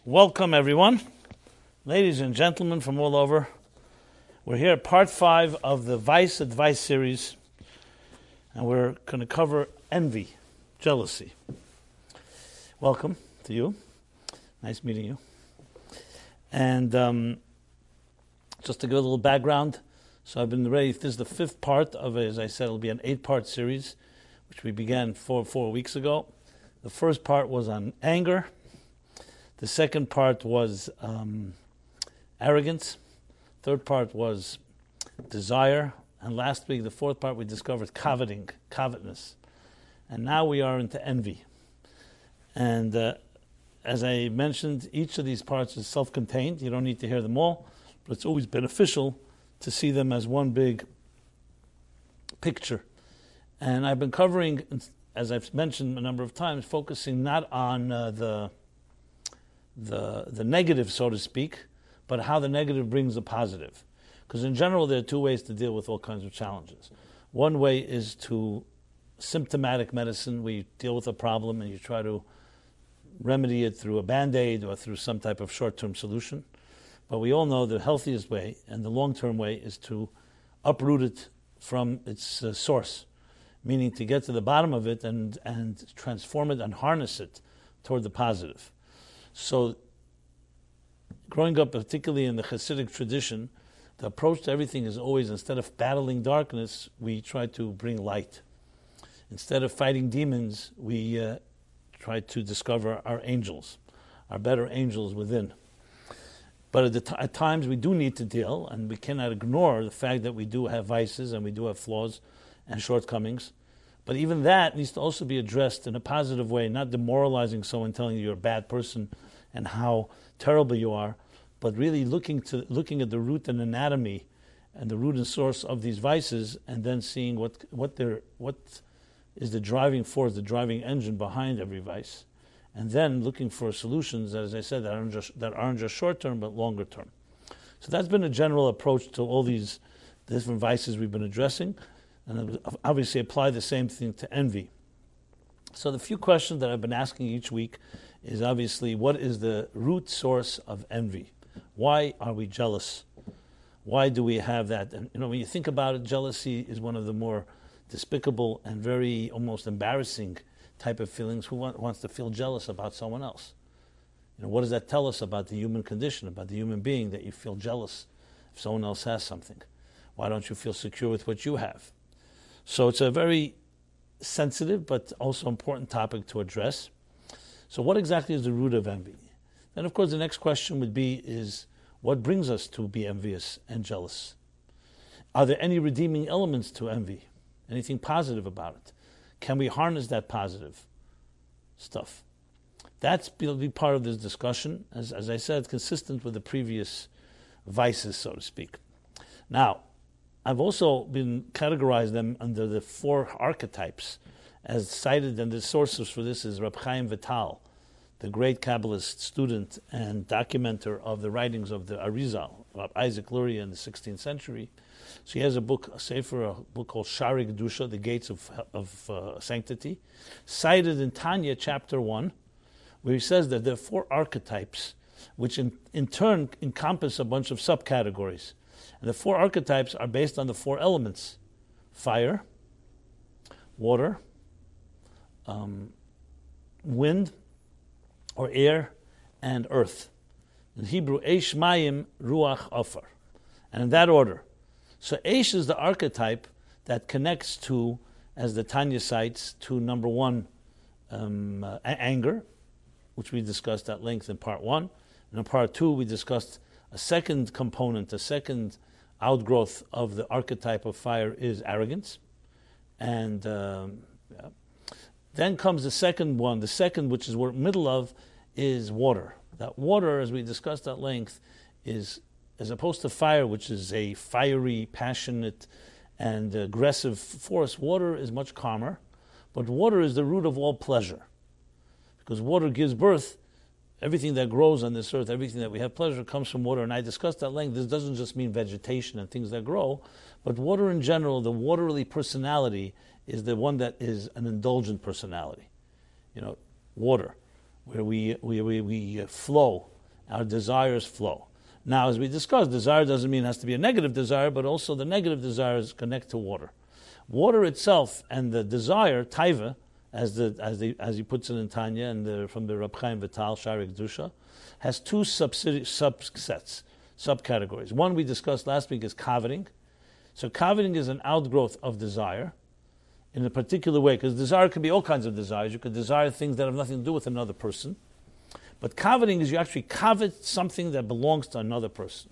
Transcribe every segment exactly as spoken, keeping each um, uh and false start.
Welcome, everyone. Ladies and gentlemen from all over. We're here at part five of the Vice Advice series, and we're going to cover envy, jealousy. Welcome to you. Nice meeting you. And um, just to give a little background, so I've been ready. This is the fifth part of, as I said, it'll be an eight-part series, which we began four, four weeks ago. The first part was on anger. The second part was um, arrogance. Third part was desire. And last week, the fourth part, we discovered coveting, covetousness. And now we are into envy. And uh, as I mentioned, each of these parts is self-contained. You don't need to hear them all, but it's always beneficial to see them as one big picture. And I've been covering, as I've mentioned a number of times, focusing not on uh, the the the negative, so to speak, but how the negative brings the positive. Because in general, there are two ways to deal with all kinds of challenges. One way is to symptomatic medicine, where you deal with a problem and you try to remedy it through a Band-Aid or through some type of short-term solution. But we all know the healthiest way and the long-term way is to uproot it from its uh, source, meaning to get to the bottom of it and, and transform it and harness it toward the positive. So, growing up, particularly in the Hasidic tradition, the approach to everything is always, instead of battling darkness, we try to bring light. Instead of fighting demons, we uh, try to discover our angels, our better angels within. But at, the t- at times we do need to deal, and we cannot ignore the fact that we do have vices and we do have flaws and shortcomings. But even that needs to also be addressed in a positive way, not demoralizing someone, telling you you're a bad person and how terrible you are, but really looking to looking at the root and anatomy and the root and source of these vices, and then seeing what what they're, what is the driving force, the driving engine behind every vice, and then looking for solutions, as I said, that aren't just that aren't just short term but longer term. So that's been a general approach to all these different vices we've been addressing. And obviously apply the same thing to envy. So the few questions that I've been asking each week is obviously, what is the root source of envy? Why are we jealous? Why do we have that? And you know, when you think about it, jealousy is one of the more despicable and very almost embarrassing type of feelings. Who want, wants to feel jealous about someone else? You know, what does that tell us about the human condition, about the human being, that you feel jealous if someone else has something? Why don't you feel secure with what you have? So it's a very sensitive but also important topic to address. So what exactly is the root of envy? Then of course the next question would be is, what brings us to be envious and jealous? Are there any redeeming elements to envy? Anything positive about it? Can we harness that positive stuff? That's will be part of this discussion, as, as I said, consistent with the previous vices, so to speak. Now, I've also been categorized them under the four archetypes, as cited, and the sources for this is Reb Chaim Vital, the great Kabbalist student and documenter of the writings of the Arizal, Reb Isaac Luria in the sixteenth century. So he has a book, a sefer, a book called Shari Kedusha, The Gates of, of uh, Sanctity, cited in Tanya chapter one, where he says that there are four archetypes, which in, in turn encompass a bunch of subcategories. And the four archetypes are based on the four elements: fire, water, um, wind or air, and earth. In Hebrew, Eish, Mayim, Ruach, Ofar. And in that order. So Eish is the archetype that connects to, as the Tanya cites, to number one, um, uh, anger, which we discussed at length in part one. And in part two, we discussed a second component, a second outgrowth of the archetype of fire is arrogance. And um, yeah. Then comes the second one. The second, which is we're middle of, is water. That water, as we discussed at length, is, as opposed to fire, which is a fiery, passionate, and aggressive force, water is much calmer. But water is the root of all pleasure. Because water gives birth. Everything that grows on this earth, everything that we have pleasure comes from water. And I discussed at length, this doesn't just mean vegetation and things that grow, but water in general, the watery personality is the one that is an indulgent personality. You know, water, where we we we, we flow our desires flow. Now, as we discussed, desire doesn't mean it has to be a negative desire, but also the negative desires connect to water. Water itself and the desire, taiva, as the as the as he puts it in Tanya and the, from the Rab Chaim Vital Shari Kedusha, has two subsidi- subsets, subcategories. One we discussed last week is coveting. So coveting is an outgrowth of desire in a particular way, because desire can be all kinds of desires. You could desire things that have nothing to do with another person. But coveting is you actually covet something that belongs to another person.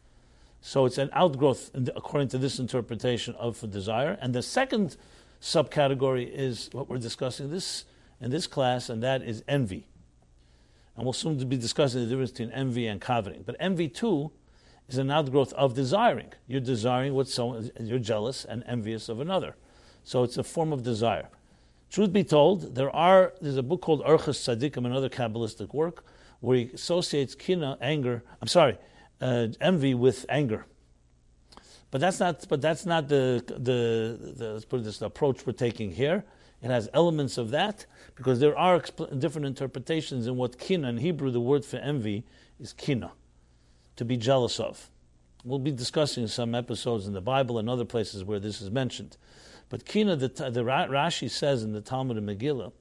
So it's an outgrowth, according to this interpretation, of desire. And the second subcategory is what we're discussing this in this class, and that is envy. And we'll soon be discussing the difference between envy and coveting. But envy, too, is an outgrowth of desiring. You're desiring what someone, you're jealous and envious of another. So it's a form of desire. Truth be told, there are there's a book called Orchos Tzadikim, another Kabbalistic work, where he associates kina, anger, I'm sorry, uh, envy with anger. But that's not but that's not the the, the let's put it this, the approach we're taking here. It has elements of that, because there are expl- different interpretations in what kina, in Hebrew the word for envy is kina, to be jealous of. We'll be discussing some episodes in the Bible and other places where this is mentioned. But kina, the, the Rashi says in the Talmud of Megillah,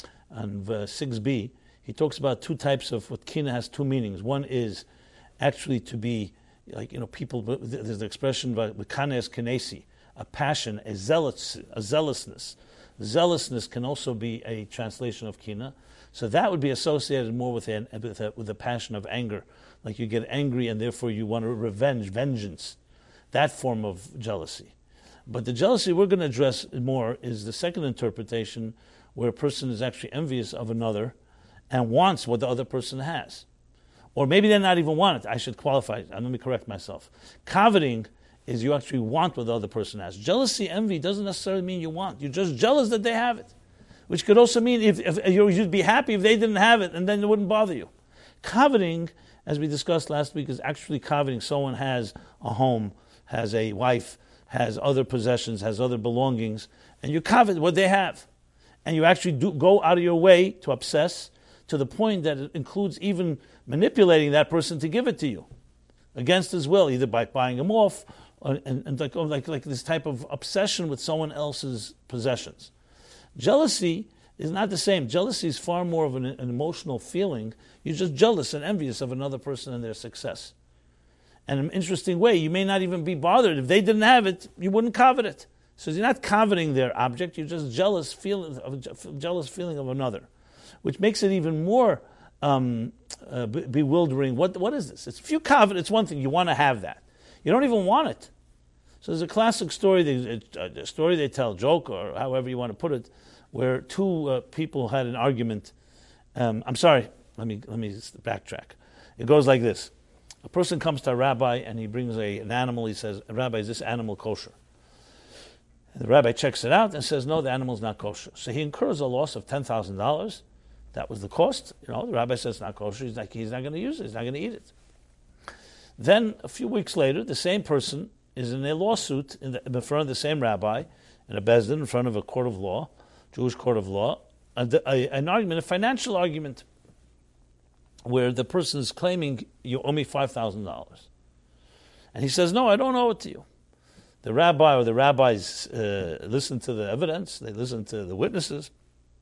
on six b, he talks about two types of what kina has two meanings. One is actually to be, like, you know, people, there's the expression, kanes kinesi, a passion, a zealous, a zealousness. Zealousness can also be a translation of kina. So that would be associated more with a, with a, with a passion of anger. Like you get angry and therefore you want to revenge, vengeance. That form of jealousy. But the jealousy we're going to address more is the second interpretation, where a person is actually envious of another and wants what the other person has. Or maybe they're not even want it. I should qualify it. Let me correct myself. Coveting is you actually want what the other person has. Jealousy, envy doesn't necessarily mean you want. You're just jealous that they have it. Which could also mean if, if you'd be happy if they didn't have it, and then it wouldn't bother you. Coveting, as we discussed last week, is actually coveting. Someone has a home, has a wife, has other possessions, has other belongings, and you covet what they have. And you actually do go out of your way to obsess, to the point that it includes even manipulating that person to give it to you against his will, either by buying him off, or, and, and like, or like, like this type of obsession with someone else's possessions. Jealousy is not the same. Jealousy is far more of an, an emotional feeling. You're just jealous and envious of another person and their success. And in an interesting way, you may not even be bothered. If they didn't have it, you wouldn't covet it. So you're not coveting their object, you're just jealous feeling of, jealous feeling of another, which makes it even more um, uh, be- bewildering. What What is this? It's, if you covet, it's one thing. You want to have that. You don't even want it. So there's a classic story, they, a story they tell, joke, or however you want to put it, where two uh, people had an argument. Um, I'm sorry, let me let me backtrack. It goes like this. A person comes to a rabbi and he brings a, an animal. He says, "Rabbi, is this animal kosher?" And the rabbi checks it out and says, "No, the animal's not kosher." So he incurs a loss of ten thousand dollars. That was the cost. You know, the rabbi says it's not kosher. He's not, he's not going to use it. He's not going to eat it. Then a few weeks later, the same person is in a lawsuit in, the, in front of the same rabbi, in a beis din, in front of a court of law, Jewish court of law, a, a, an argument, a financial argument, where the person is claiming, "You owe me five thousand dollars. And he says, "No, I don't owe it to you." The rabbi or the rabbis uh, listen to the evidence, they listen to the witnesses,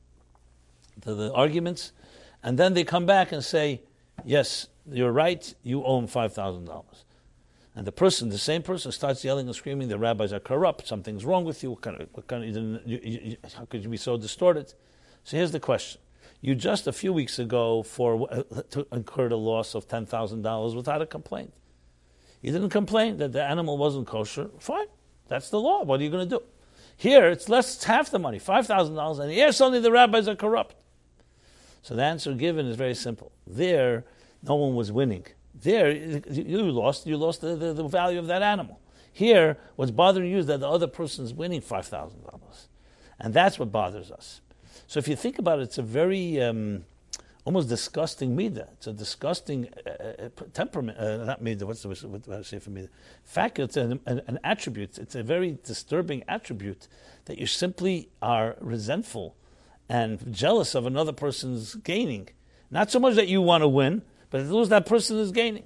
to the arguments, and then they come back and say, "Yes, you're right, you owe him five thousand dollars. And the person, the same person, starts yelling and screaming, "The rabbis are corrupt, something's wrong with you, what kind of, what kind of, you, you, you, how could you be so distorted?" So here's the question. You just a few weeks ago for uh, to incurred a loss of ten thousand dollars without a complaint. You didn't complain that the animal wasn't kosher. Fine. That's the law. What are you going to do? Here, it's less, it's half the money, five thousand dollars. And here, suddenly the rabbis are corrupt. So the answer given is very simple. There, no one was winning. There, you lost, you lost the, the, the value of that animal. Here, what's bothering you is that the other person's winning five thousand dollars. And that's what bothers us. So if you think about it, it's a very um, almost disgusting midah. It's a disgusting uh, temperament. Uh, not midah. What's the what do I say for midah? Fact. It's an, an, an attribute. It's a very disturbing attribute that you simply are resentful and jealous of another person's gaining. Not so much that you want to win, But as long as that person is gaining.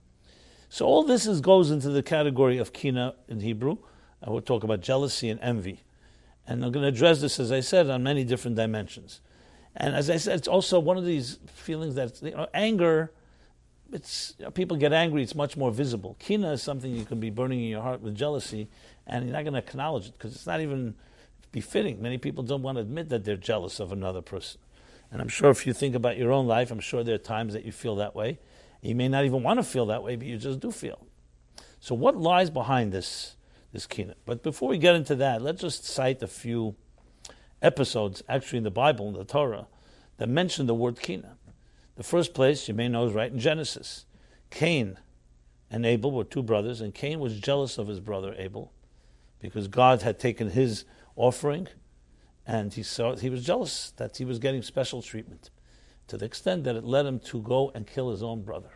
So all this is, goes into the category of kina in Hebrew. I will talk about jealousy and envy. And I'm going to address this, as I said, on many different dimensions. And as I said, it's also one of these feelings that, you know, anger, it's, you know, people get angry, it's much more visible. Kina is something you can be burning in your heart with jealousy, and you're not going to acknowledge it, because it's not even befitting. Many people don't want to admit that they're jealous of another person. And I'm sure if you think about your own life, I'm sure there are times that you feel that way. You may not even want to feel that way, but you just do feel. So what lies behind this, this kina? But before we get into that, let's just cite a few episodes, actually in the Bible, in the Torah, that mention the word kina. The first place, you may know, is right in Genesis. Cain and Abel were two brothers, and Cain was jealous of his brother Abel because God had taken his offering, and he saw he was jealous that he was getting special treatment, to the extent that it led him to go and kill his own brother,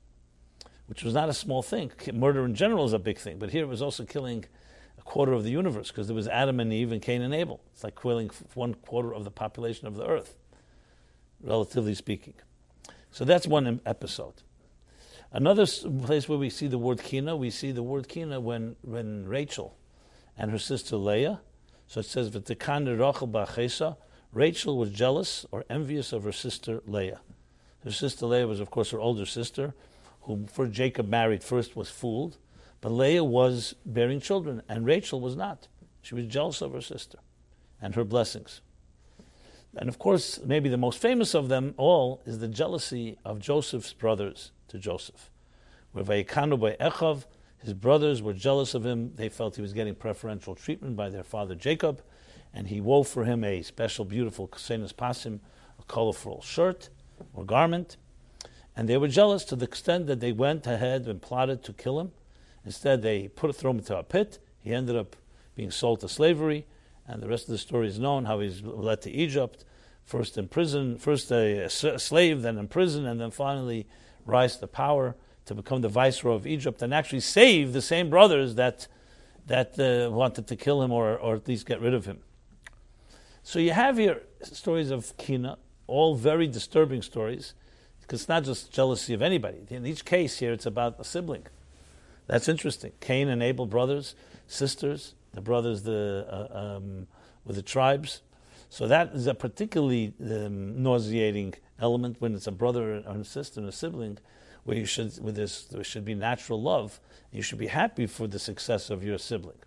which was not a small thing. Murder in general is a big thing, but here it was also killing a quarter of the universe, because there was Adam and Eve and Cain and Abel. It's like killing one quarter of the population of the earth, relatively speaking. So that's one episode. Another place where we see the word kina, we see the word kina when, when Rachel and her sister Leah, so it says, V'tekane Rachel ba'achesa, Rachel was jealous or envious of her sister Leah. Her sister Leah was, of course, her older sister, whom for Jacob married first, was fooled, but Leah was bearing children, and Rachel was not. She was jealous of her sister and her blessings. And of course, maybe the most famous of them all is the jealousy of Joseph's brothers to Joseph. Where Vayikanu by Echav, his brothers were jealous of him. They felt he was getting preferential treatment by their father Jacob, and he wove for him a special, beautiful Kusenas Pasim, a colorful shirt or garment. And they were jealous to the extent that they went ahead and plotted to kill him. Instead, they put throw him into a pit. He ended up being sold to slavery, and the rest of the story is known, how he's led to Egypt, first in prison, first a, a slave, then in prison, and then finally rise to power to become the viceroy of Egypt and actually save the same brothers that that uh, wanted to kill him or, or at least get rid of him. So you have here stories of kina, all very disturbing stories, because it's not just jealousy of anybody. In each case here, it's about a sibling. That's interesting. Cain and Abel, brothers, sisters, the brothers the uh, um, with the tribes. So that is a particularly um, nauseating element when it's a brother or a sister and a sibling, where you should, where there should be natural love. You should be happy for the success of your sibling.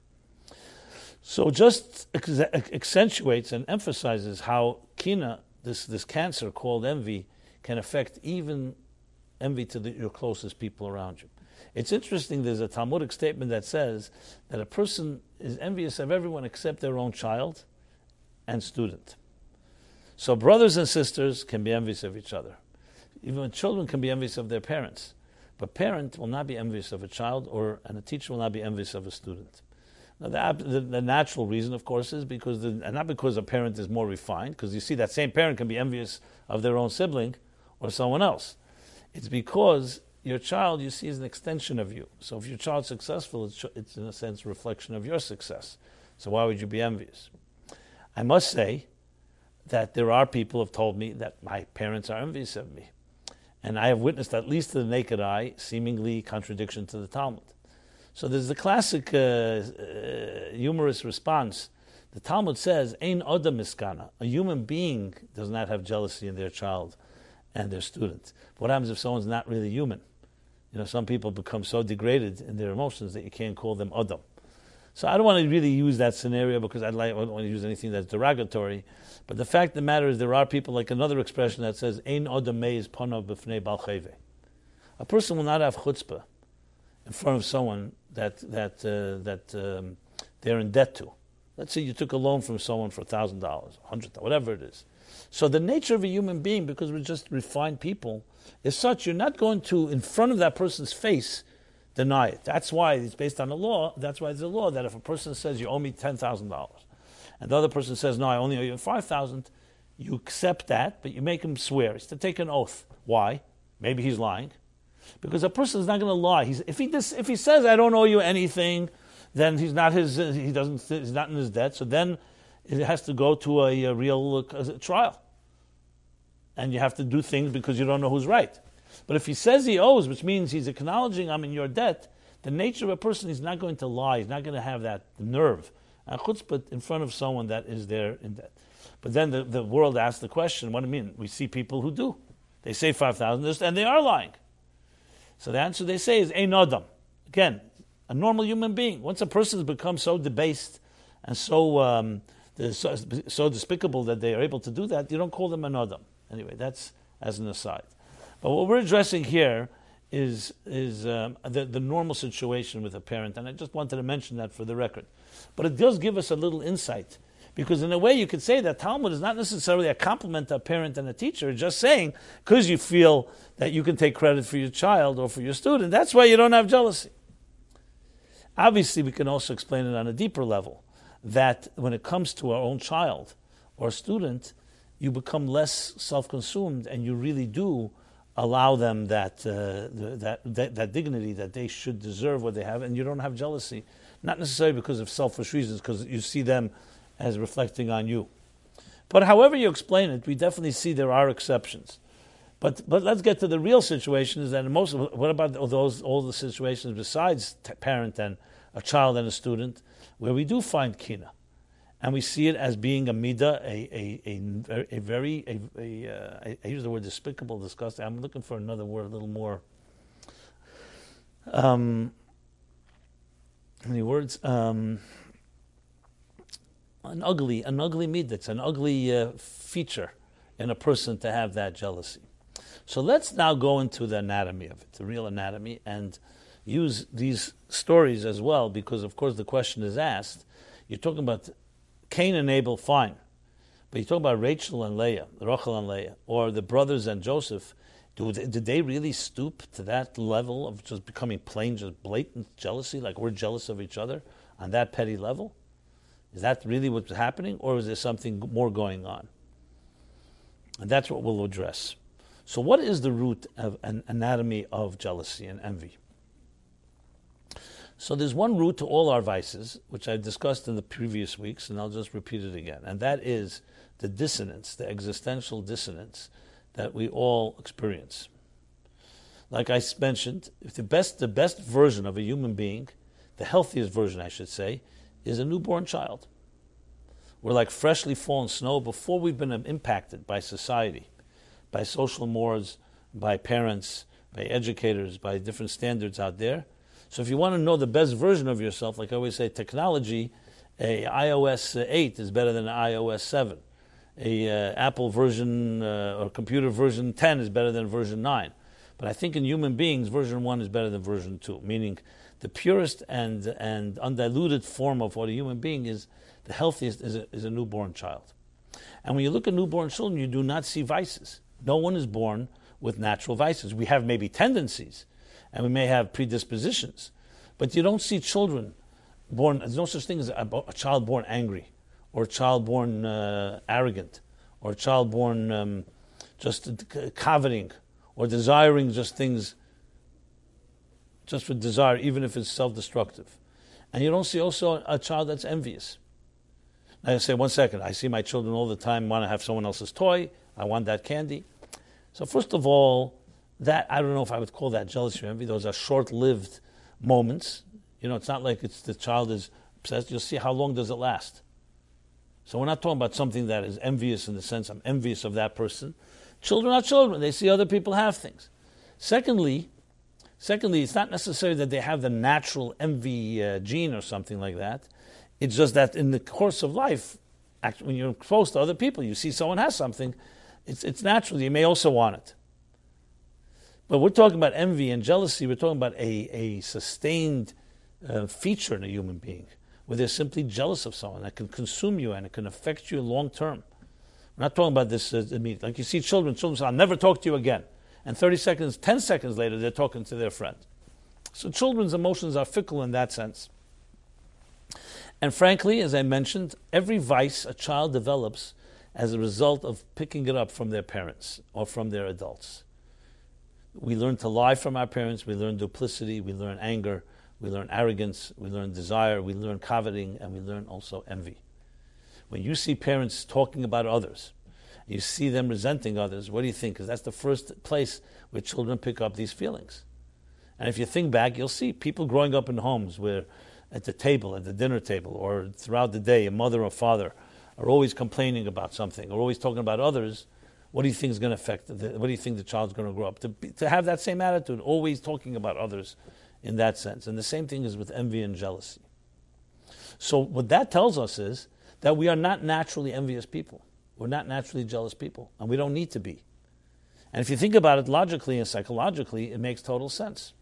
So just ex- accentuates and emphasizes how kina, this this cancer called envy, can affect even envy to the, your closest people around you. It's interesting, there's a Talmudic statement that says that a person is envious of everyone except their own child and student. So brothers and sisters can be envious of each other. Even children can be envious of their parents. But parent will not be envious of a child, or and a teacher will not be envious of a student. Now, the, the, the natural reason, of course, is because, the, and not because a parent is more refined, because you see that same parent can be envious of their own sibling or someone else. It's because your child, you see, is an extension of you. So if your child's successful, it's, it's in a sense a reflection of your success. So why would you be envious? I must say that there are people who have told me that my parents are envious of me. And I have witnessed, at least to the naked eye, seemingly contradiction to the Talmud. So there's the classic uh, uh, humorous response. The Talmud says, Ein Odam Miskana. A human being does not have jealousy in their child and their student. What happens if someone's not really human? You know, some people become so degraded in their emotions that you can't call them Odam. So I don't want to really use that scenario because I'd like, I don't want to use anything that's derogatory. But the fact of the matter is there are people, like another expression that says, Ein Odam meiz panav b'fnei bal chayve. A person will not have chutzpah in front of someone that that uh, that um, they're in debt to. Let's say you took a loan from someone for one thousand dollars, one hundred dollars, whatever it is. So the nature of a human being, because we're just refined people, is such you're not going to, in front of that person's face, deny it. That's why it's based on the law. That's why it's a law that if a person says you owe me ten thousand dollars, and the other person says no, I only owe you five thousand dollars, you accept that, but you make him swear. It's to take an oath. Why? Maybe he's lying. Because a person is not going to lie. He's, if he dis, if he says I don't owe you anything, then he's not his he doesn't he's not in his debt. So then it has to go to a, a real uh, trial, and you have to do things because you don't know who's right. But if he says he owes, which means he's acknowledging I'm in your debt, the nature of a person, he's not going to lie. He's not going to have that nerve, and chutzpah in front of someone that is there in debt. But then the, the world asks the question, what do you mean? We see people who do. They say five thousand and they are lying. So the answer they say is ein adam. Again, a normal human being. Once a person has become so debased and so, um, so so despicable that they are able to do that, you don't call them an adam. Anyway, that's as an aside. But what we're addressing here is is um, the, the normal situation with a parent, and I just wanted to mention that for the record. But it does give us a little insight, because in a way you could say that Talmud is not necessarily a compliment to a parent and a teacher, just saying, because you feel that you can take credit for your child or for your student, that's why you don't have jealousy. Obviously, we can also explain it on a deeper level, that when it comes to our own child or student, you become less self-consumed and you really do allow them that, uh, that, that that dignity that they should deserve what they have, and you don't have jealousy, not necessarily because of selfish reasons, because you see them as reflecting on you. But however you explain it, we definitely see there are exceptions. But but let's get to the real situation. Is that in most, what about those all the situations besides t- parent and a child and a student, where we do find kina, and we see it as being a midah, a a a, a very a, a uh, I use the word despicable, disgusting. I'm looking for another word, a little more. Um, how many words? Um, an ugly, an ugly midah. It's an ugly uh, feature in a person to have that jealousy. So let's now go into the anatomy of it, the real anatomy, and use these stories as well, because of course the question is asked. You're talking about Cain and Abel, fine. But you talk about Rachel and Leah, Rachel and Leah, or the brothers and Joseph. Do they, did they really stoop to that level of just becoming plain, just blatant jealousy, like we're jealous of each other on that petty level? Is that really what's happening, or is there something more going on? And that's what we'll address. So what is the root of an anatomy of jealousy and envy? So there's one root to all our vices, which I discussed in the previous weeks, and I'll just repeat it again. And that is the dissonance, the existential dissonance that we all experience. Like I mentioned, if the best, the best version of a human being, the healthiest version, I should say, is a newborn child. We're like freshly fallen snow before we've been impacted by society, by social mores, by parents, by educators, by different standards out there. So if you want to know the best version of yourself, like I always say, technology, a iOS eight is better than an iOS seven. A uh, Apple version uh, or computer version ten is better than version nine. But I think in human beings, version one is better than version two, meaning the purest and and undiluted form of what a human being is, the healthiest is a, is a newborn child. And when you look at newborn children, you do not see vices. No one is born with natural vices. We have maybe tendencies, and we may have predispositions, but you don't see children born. There's no such thing as a, a child born angry, or a child born uh, arrogant, or a child born um, just coveting, or desiring just things just for desire, even if it's self-destructive. And you don't see also a child that's envious. Now you say, one second, I see my children all the time want to have someone else's toy, I want that candy. So first of all, that, I don't know if I would call that jealousy or envy. Those are short-lived moments. You know, it's not like it's the child is obsessed. You'll see how long does it last. So we're not talking about something that is envious in the sense I'm envious of that person. Children are children. They see other people have things. Secondly, secondly, it's not necessarily that they have the natural envy uh, gene or something like that. It's just that in the course of life, actually, when you're close to other people, you see someone has something, it's it's natural. You may also want it. But we're talking about envy and jealousy. We're talking about a, a sustained uh, feature in a human being, where they're simply jealous of someone that can consume you and it can affect you long term. We're not talking about this, uh, like you see children, children say, I'll never talk to you again. And thirty seconds, ten seconds later, they're talking to their friend. So children's emotions are fickle in that sense. And frankly, as I mentioned, every vice a child develops as a result of picking it up from their parents or from their adults. We learn to lie from our parents, we learn duplicity, we learn anger, we learn arrogance, we learn desire, we learn coveting, and we learn also envy. When you see parents talking about others, you see them resenting others, what do you think? Because that's the first place where children pick up these feelings. And if you think back, you'll see people growing up in homes where at the table, at the dinner table, or throughout the day, a mother or father are always complaining about something, or always talking about others. What do you think is going to affect, the, what do you think the child's going to grow up? To, be, to have that same attitude, always talking about others in that sense. And the same thing is with envy and jealousy. So what that tells us is that we are not naturally envious people. We're not naturally jealous people, and we don't need to be. And if you think about it logically and psychologically, it makes total sense.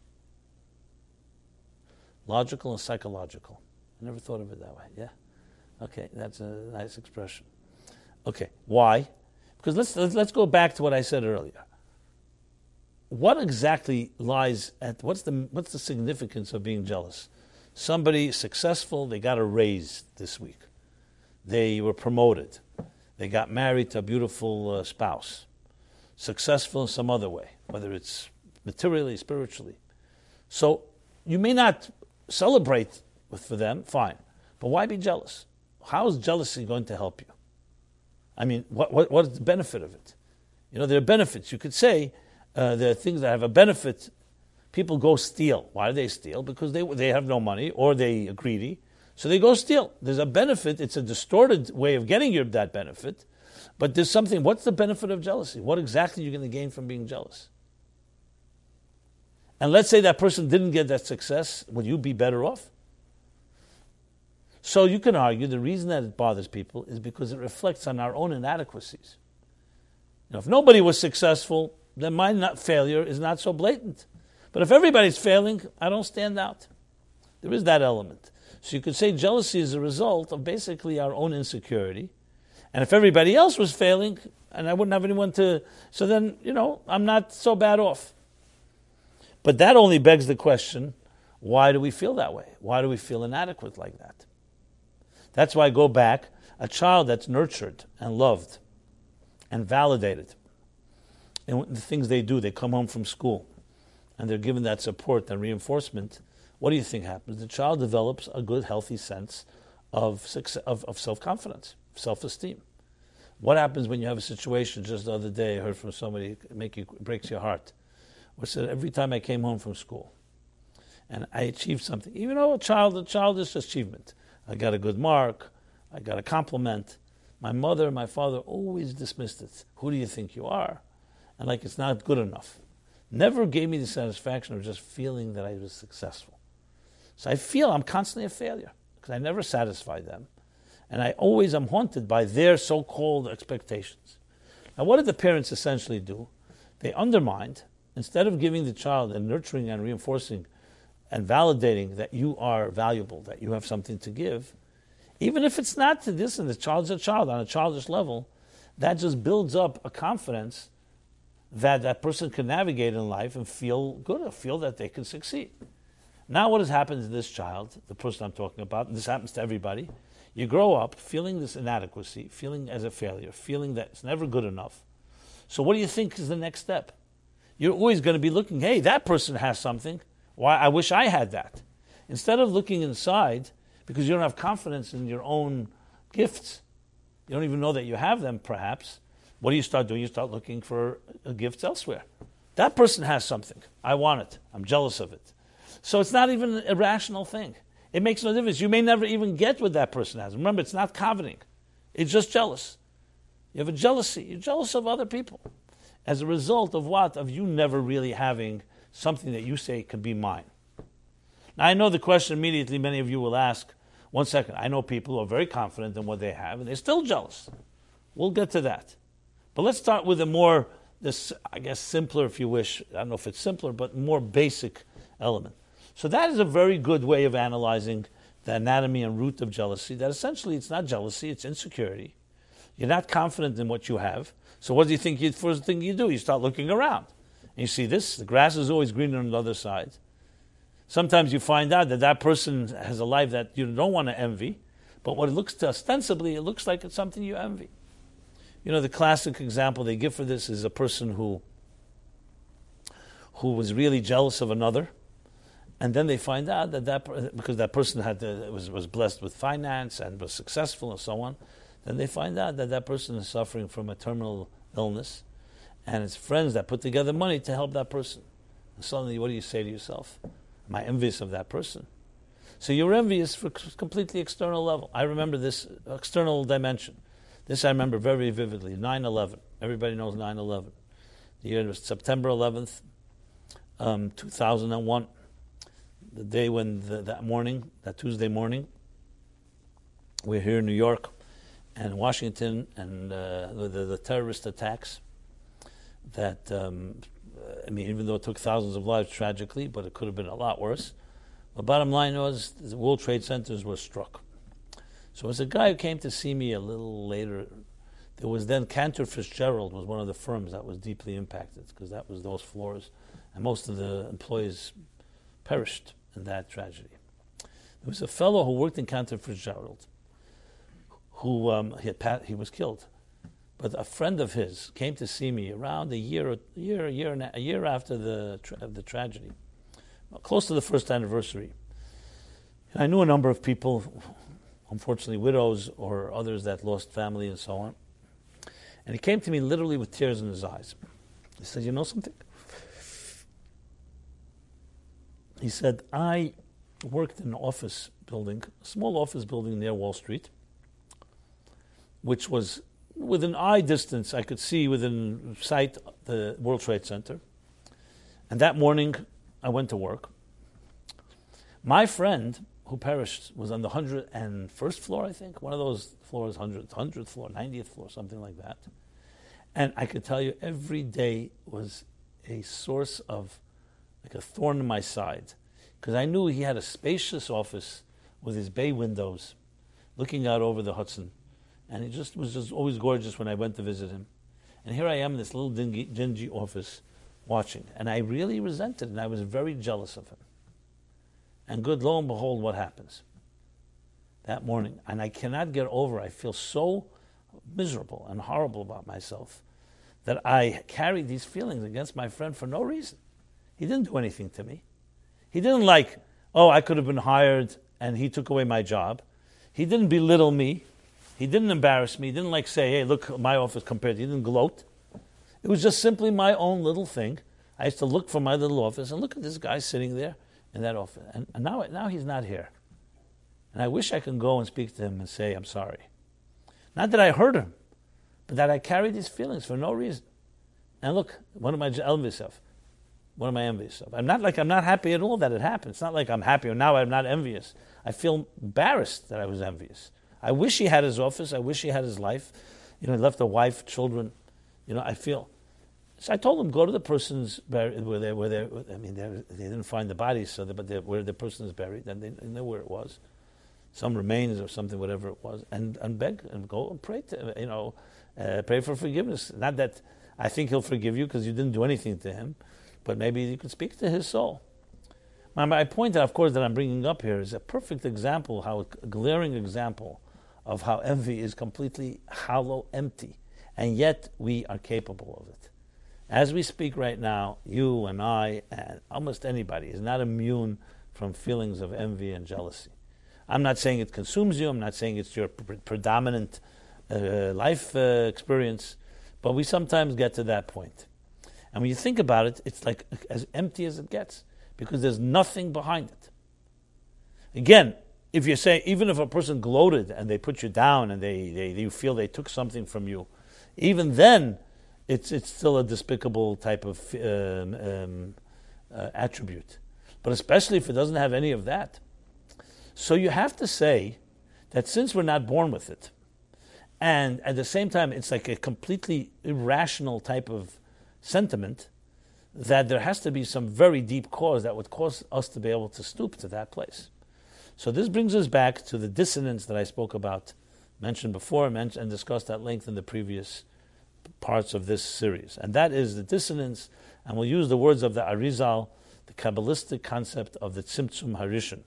Logical and psychological. I never thought of it that way, yeah? Okay, that's a nice expression. Okay, why? Because let's, let's let's go back to what I said earlier. What exactly lies at, what's the what's the significance of being jealous? Somebody successful, they got a raise this week. They were promoted. They got married to a beautiful uh, spouse. Successful in some other way, whether it's materially, spiritually. So you may not celebrate with for them, fine. But why be jealous? How is jealousy going to help you? I mean, what what, what is the benefit of it? You know, there are benefits. You could say uh, there are things that have a benefit. People go steal. Why do they steal? Because they they have no money or they are greedy. So they go steal. There's a benefit. It's a distorted way of getting your that benefit. But there's something, what's the benefit of jealousy? What exactly are you going to gain from being jealous? And let's say that person didn't get that success. Would you be better off? So you can argue the reason that it bothers people is because it reflects on our own inadequacies. You know, if nobody was successful, then my not failure is not so blatant. But if everybody's failing, I don't stand out. There is that element. So you could say jealousy is a result of basically our own insecurity. And if everybody else was failing, and I wouldn't have anyone to, so then, you know, I'm not so bad off. But that only begs the question, why do we feel that way? Why do we feel inadequate like that? That's why I go back, a child that's nurtured and loved and validated in the things they do, they come home from school and they're given that support and reinforcement, what do you think happens? The child develops a good, healthy sense of, success, of, of self-confidence, self-esteem. What happens when you have a situation? Just the other day I heard from somebody, make you, breaks your heart, where said every time I came home from school and I achieved something, even though a child, a childish achievement, I got a good mark, I got a compliment, my mother and my father always dismissed it. Who do you think you are? And like it's not good enough. Never gave me the satisfaction of just feeling that I was successful. So I feel I'm constantly a failure because I never satisfied them. And I always am haunted by their so-called expectations. Now what did the parents essentially do? They undermined, instead of giving the child and nurturing and reinforcing and validating that you are valuable, that you have something to give, even if it's not to this, and the child's a child on a childish level, that just builds up a confidence that that person can navigate in life and feel good, or feel that they can succeed. Now what has happened to this child, the person I'm talking about, and this happens to everybody, you grow up feeling this inadequacy, feeling as a failure, feeling that it's never good enough. So what do you think is the next step? You're always going to be looking, hey, that person has something. Why, I wish I had that. Instead of looking inside, because you don't have confidence in your own gifts, you don't even know that you have them perhaps, what do you start doing? You start looking for gifts elsewhere. That person has something. I want it. I'm jealous of it. So it's not even a rational thing. It makes no difference. You may never even get what that person has. Remember, it's not coveting. It's just jealous. You have a jealousy. You're jealous of other people. As a result of what? Of you never really having something that you say can be mine. Now, I know the question immediately many of you will ask, one second, I know people who are very confident in what they have, and they're still jealous. We'll get to that. But let's start with a more, this I guess, simpler, if you wish. I don't know if it's simpler, but more basic element. So that is a very good way of analyzing the anatomy and root of jealousy, that essentially it's not jealousy, it's insecurity. You're not confident in what you have. So what do you think the first thing you do? You start looking around. And you see this, the grass is always greener on the other side. Sometimes you find out that that person has a life that you don't want to envy, but what it looks to ostensibly, it looks like it's something you envy. You know, the classic example they give for this is a person who who was really jealous of another, and then they find out that that because that person had the, was was blessed with finance and was successful and so on, then they find out that that person is suffering from a terminal illness, and it's friends that put together money to help that person. And suddenly, what do you say to yourself? Am I envious of that person? So you're envious for a completely external level. I remember this external dimension. This I remember very vividly, nine eleven. Everybody knows nine eleven. The year was September eleventh, um, two thousand one. The day when, the, that morning, that Tuesday morning, we're here in New York and Washington, and uh, the, the terrorist attacks that, um, I mean, even though it took thousands of lives tragically, but it could have been a lot worse. The bottom line was the World Trade Centers were struck. So as a guy who came to see me a little later, there was then Cantor Fitzgerald was one of the firms that was deeply impacted, because that was those floors, and most of the employees perished in that tragedy. There was a fellow who worked in Cantor Fitzgerald who um, he, had pat- he was killed. But a friend of his came to see me around a year, a year, a year, and a, a year after the tra- the tragedy, close to the first anniversary. And I knew a number of people, unfortunately widows or others that lost family and so on. And he came to me literally with tears in his eyes. He said, "You know something?" He said, "I worked in an office building, a small office building near Wall Street, which was within eye distance. I could see within sight the World Trade Center. And that morning, I went to work. My friend who perished was on the one hundred first floor, I think, one of those floors, hundredth, hundredth floor, ninetieth floor, something like that. And I could tell you every day was a source of like a thorn in my side, because I knew he had a spacious office with his bay windows looking out over the Hudson. And he just was just always gorgeous when I went to visit him. And here I am in this little dingy, dingy office watching. And I really resented it, and I was very jealous of him. And good, lo and behold, what happens that morning? And I cannot get over, I feel so miserable and horrible about myself that I carried these feelings against my friend for no reason. He didn't do anything to me. He didn't like, oh, I could have been hired and he took away my job. He didn't belittle me. He didn't embarrass me. He didn't like say, hey, look, my office compared to you. He didn't gloat. It was just simply my own little thing. I used to look for my little office and look at this guy sitting there in that office. And, and now, now he's not here. And I wish I could go and speak to him and say, I'm sorry. Not that I hurt him, but that I carried these feelings for no reason. And look, what am I envious of? What am I envious of? I'm not like I'm not happy at all that it happened. It's not like I'm happy or now I'm not envious. I feel embarrassed that I was envious. I wish he had his office. I wish he had his life. You know, he left a wife, children. You know, I feel. So I told him, go to the person's buried, where they where they. I mean, they didn't find the bodies, so they, but they, where the person is buried, and they, they know where it was, some remains or something, whatever it was, and and beg and go and pray to, you know, uh, pray for forgiveness. Not that I think he'll forgive you because you didn't do anything to him, but maybe you could speak to his soul. My, my point, of course, that I'm bringing up here is a perfect example, how a glaring example of how envy is completely hollow, empty, and yet we are capable of it. As we speak right now, you and I and almost anybody is not immune from feelings of envy and jealousy. I'm not saying it consumes you, I'm not saying it's your pre- predominant uh, life uh, experience, but we sometimes get to that point. And when you think about it, it's like as empty as it gets, because there's nothing behind it. Again, if you say, even if a person gloated and they put you down and they, they you feel they took something from you, even then, it's it's still a despicable type of um, um, uh, attribute. But especially if it doesn't have any of that. So you have to say that since we're not born with it, and at the same time it's like a completely irrational type of sentiment, that there has to be some very deep cause that would cause us to be able to stoop to that place. So this brings us back to the dissonance that I spoke about, mentioned before, mentioned and discussed at length in the previous parts of this series. And that is the dissonance, and we'll use the words of the Arizal, the Kabbalistic concept of the Tzimtzum Harishon,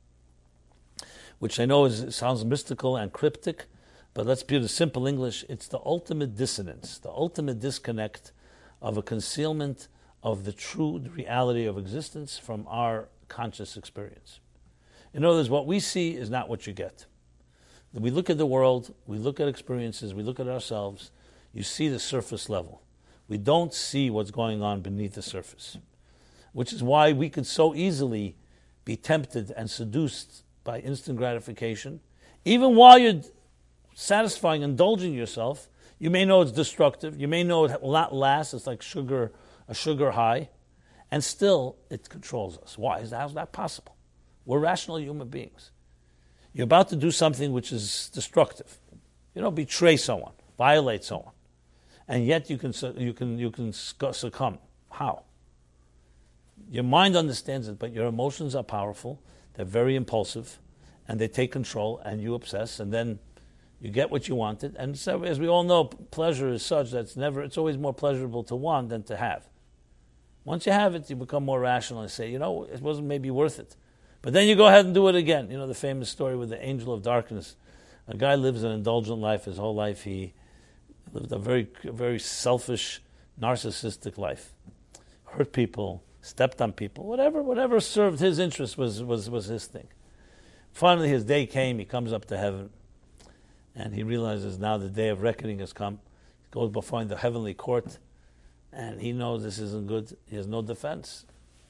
which I know is, sounds mystical and cryptic, but let's be the simple English. It's the ultimate dissonance, the ultimate disconnect of a concealment of the true reality of existence from our conscious experience. In other words, what we see is not what you get. We look at the world, we look at experiences, we look at ourselves, you see the surface level. We don't see what's going on beneath the surface, which is why we could so easily be tempted and seduced by instant gratification. Even while you're satisfying, indulging yourself, you may know it's destructive, you may know it will not last, it's like sugar, a sugar high, and still it controls us. Why? How is that possible? We're rational human beings. You're about to do something which is destructive. You know, betray someone, violate someone, and yet you can you can you can succumb. How? Your mind understands it, but your emotions are powerful. They're very impulsive, and they take control, and you obsess, and then you get what you wanted. And so, as we all know, pleasure is such that it's never. It's always more pleasurable to want than to have. Once you have it, you become more rational and say, you know, it wasn't maybe worth it. But then you go ahead and do it again. You know the famous story with the angel of darkness. A guy lives an indulgent life his whole life. He lived a very, very selfish, narcissistic life. Hurt people, stepped on people, whatever, whatever served his interest was, was, was his thing. Finally, his day came. He comes up to heaven, and he realizes now the day of reckoning has come. He goes before the heavenly court, and he knows this isn't good. He has no defense.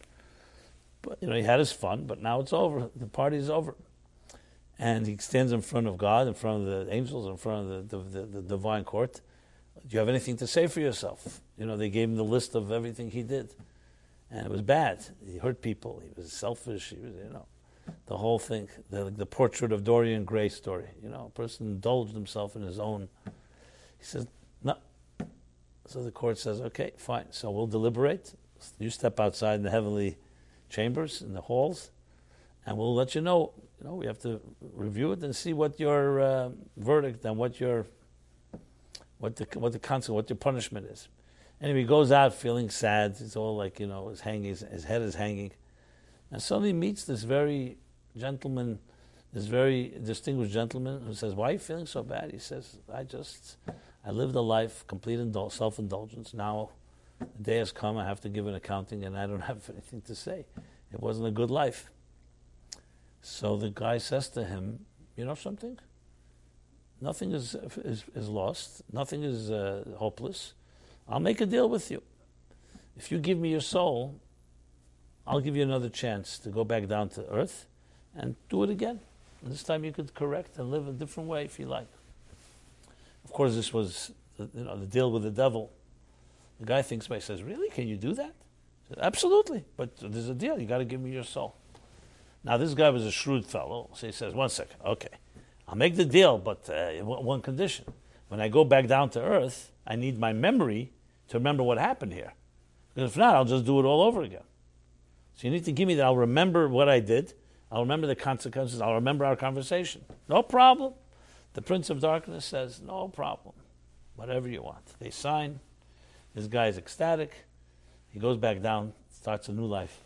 But you know, he had his fun, but now it's over. The party's over. And he stands in front of God, in front of the angels, in front of the, the, the, the divine court. Do you have anything to say for yourself? You know, they gave him the list of everything he did. And it was bad. He hurt people. He was selfish. He was, you know, the whole thing. The, the portrait of Dorian Gray story. You know, a person indulged himself in his own. He says, no. So the court says, okay, fine. So we'll deliberate. You step outside in the heavenly chambers, in the halls, and we'll let you know. You know, we have to review it and see what your uh, verdict and what your what the what the consequence, what your punishment is. Anyway, he goes out feeling sad. It's all like, you know, his hanging, his, his head is hanging, and suddenly he meets this very gentleman, this very distinguished gentleman who says, "Why are you feeling so bad?" He says, "I just I lived a life complete indul- self-indulgence. Now the day has come. I have to give an accounting, and I don't have anything to say. It wasn't a good life." So the guy says to him, "You know something? Nothing is is, is lost. Nothing is uh, hopeless. I'll make a deal with you. If you give me your soul, I'll give you another chance to go back down to earth and do it again. And this time you could correct and live a different way if you like." Of course, this was the, you know, the deal with the devil. The guy thinks about it, says, "Really? Can you do that?" He said, "Absolutely, but there's a deal. You got to give me your soul." Now, this guy was a shrewd fellow, so he says, "One second, okay, I'll make the deal, but uh, one condition. When I go back down to earth, I need my memory to remember what happened here. Because if not, I'll just do it all over again. So you need to give me that. I'll remember what I did. I'll remember the consequences. I'll remember our conversation. No problem." The Prince of Darkness says, "No problem. Whatever you want." They sign. This guy is ecstatic. He goes back down, starts a new life.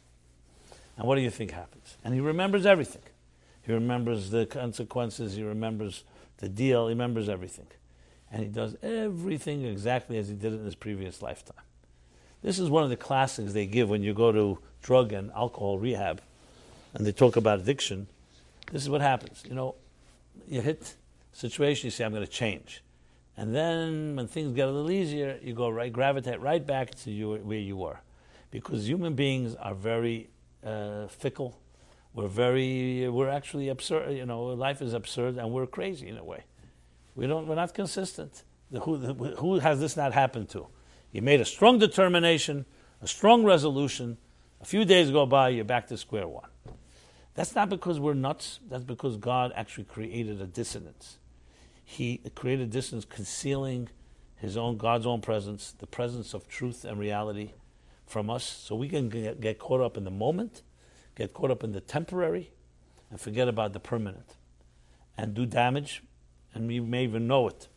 And what do you think happens? And he remembers everything. He remembers the consequences. He remembers the deal. He remembers everything. And he does everything exactly as he did it in his previous lifetime. This is one of the classics they give when you go to drug and alcohol rehab and they talk about addiction. This is what happens. You know, you hit a situation, you say, "I'm going to change." And then when things get a little easier, you go right, gravitate right back to you, where you were. Because human beings are very uh, fickle. We're very, we're actually absurd. You know, life is absurd, and we're crazy in a way. We don't, we're not consistent. The, who, the, who has this not happened to? You made a strong determination, a strong resolution. A few days go by, you're back to square one. That's not because we're nuts. That's because God actually created a dissonance. He created dissonance, concealing His own, God's own presence, the presence of truth and reality from us, so we can get, get caught up in the moment, get caught up in the temporary, and forget about the permanent, and do damage, and we may even know it.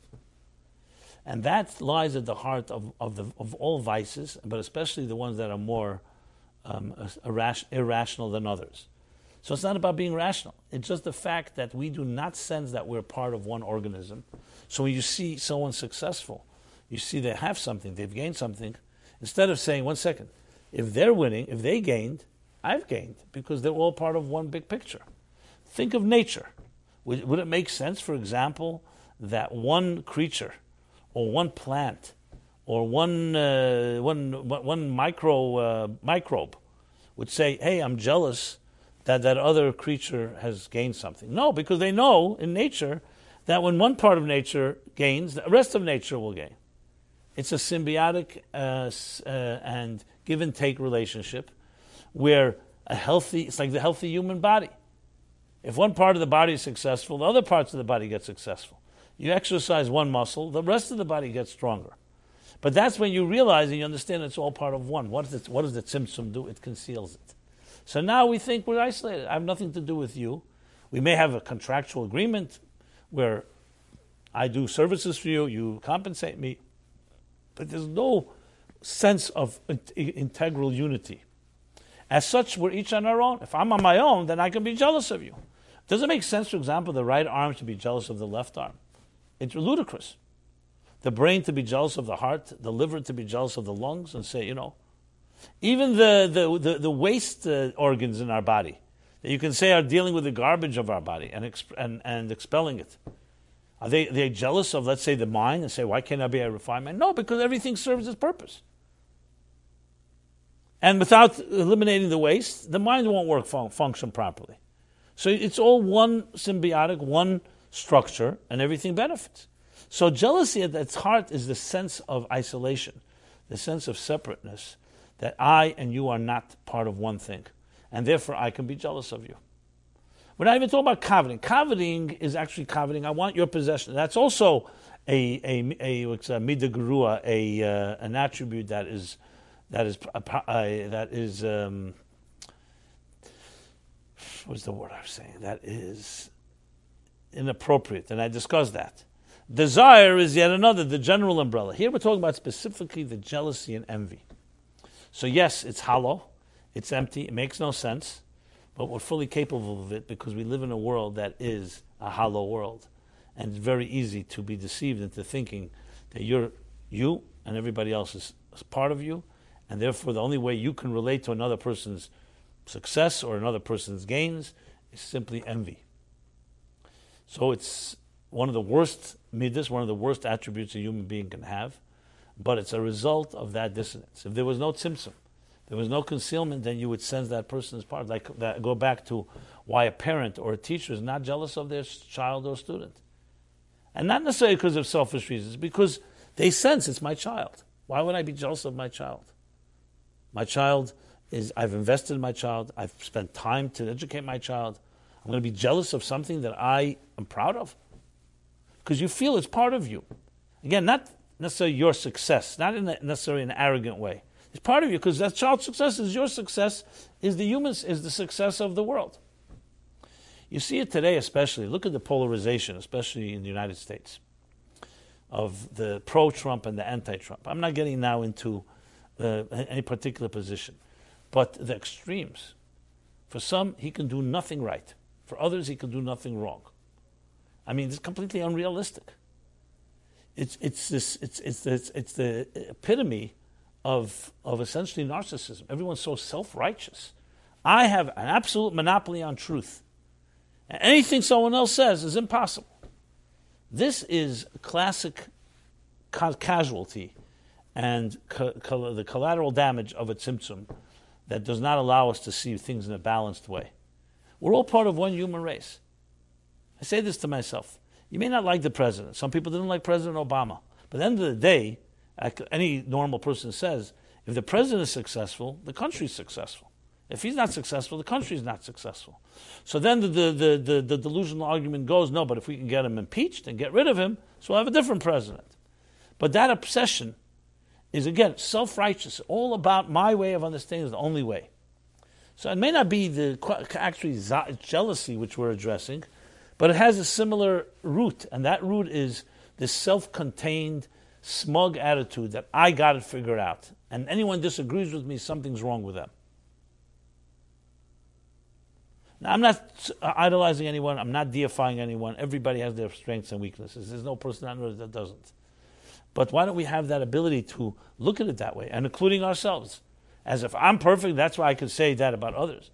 And that lies at the heart of, of, the, of all vices, but especially the ones that are more um, irras- irrational than others. So it's not about being rational. It's just the fact that we do not sense that we're part of one organism. So when you see someone successful, you see they have something, they've gained something, instead of saying, one second, if they're winning, if they gained, I've gained, because they're all part of one big picture. Think of nature. Would, would it make sense, for example, that one creature or one plant or one uh, one one micro uh, microbe would say, "Hey, I'm jealous that that other creature has gained something"? No, because they know in nature that when one part of nature gains, the rest of nature will gain. It's a symbiotic uh, uh, and give and take relationship where a healthy, it's like the healthy human body. If one part of the body is successful, the other parts of the body get successful. You exercise one muscle, the rest of the body gets stronger. But that's when you realize and you understand it's all part of one. What, is it, what does the tzimtzum do? It conceals it. So now we think we're isolated. I have nothing to do with you. We may have a contractual agreement where I do services for you, you compensate me. But there's no sense of in- integral unity. As such, we're each on our own. If I'm on my own, then I can be jealous of you. Does it make sense, for example, the right arm to be jealous of the left arm? It's ludicrous. The brain to be jealous of the heart, the liver to be jealous of the lungs, and say, you know, even the the the, the waste uh, organs in our body that you can say are dealing with the garbage of our body and exp- and, and expelling it. Are they are they jealous of, let's say, the mind and say, why can't I be a refined mind? No, because everything serves its purpose. And without eliminating the waste, the mind won't work fun- function properly. So it's all one symbiotic, one structure, and everything benefits. So jealousy at its heart is the sense of isolation, the sense of separateness, that I and you are not part of one thing, and therefore I can be jealous of you. We're not even talking about coveting. Coveting is actually coveting. I want your possession. That's also a a a what's a midah gerua, a uh, an attribute that is that is uh, that is um, what's the word I'm saying? That is inappropriate, and I discussed that. Desire is yet another, the general umbrella. Here we're talking about specifically the jealousy and envy. So yes, it's hollow, it's empty, it makes no sense, but we're fully capable of it because we live in a world that is a hollow world. And it's very easy to be deceived into thinking that you're you and everybody else is, is part of you, and therefore the only way you can relate to another person's success or another person's gains is simply envy. So it's one of the worst midas, one of the worst attributes a human being can have, but it's a result of that dissonance. If there was no tzimtzum, there was no concealment, then you would sense that person as part. Like that, go back to why a parent or a teacher is not jealous of their child or student. And not necessarily because of selfish reasons, because they sense it's my child. Why would I be jealous of my child? My child is, I've invested in my child, I've spent time to educate my child. I'm going to be jealous of something that I am proud of. Because you feel it's part of you. Again, not necessarily your success, not in a, necessarily an arrogant way. It's part of you because that child's success is your success, is the humans, is the success of the world. You see it today especially. Look at the polarization, especially in the United States, of the pro-Trump and the anti-Trump. I'm not getting now into uh, any particular position, but the extremes. For some, he can do nothing right. For others, he can do nothing wrong. I mean, it's completely unrealistic. It's it's this it's it's it's, it's the epitome of of essentially narcissism. Everyone's so self-righteous. I have an absolute monopoly on truth. And anything someone else says is impossible. This is classic ca- casualty and ca- ca- the collateral damage of a tzimtzum that does not allow us to see things in a balanced way. We're all part of one human race. I say this to myself. You may not like the president. Some people didn't like President Obama. But at the end of the day, like any normal person says, if the president is successful, the country is successful. If he's not successful, the country is not successful. So then the, the, the, the, the delusional argument goes, no, but if we can get him impeached and get rid of him, so we'll have a different president. But that obsession is, again, self-righteous, all about my way of understanding is the only way. So it may not be the actually jealousy which we're addressing, but it has a similar root, and that root is this self-contained, smug attitude that I got it figured out, and anyone disagrees with me, something's wrong with them. Now, I'm not idolizing anyone, I'm not deifying anyone, everybody has their strengths and weaknesses. There's no person on earth that doesn't. But why don't we have that ability to look at it that way, and including ourselves? As if I'm perfect, that's why I could say that about others.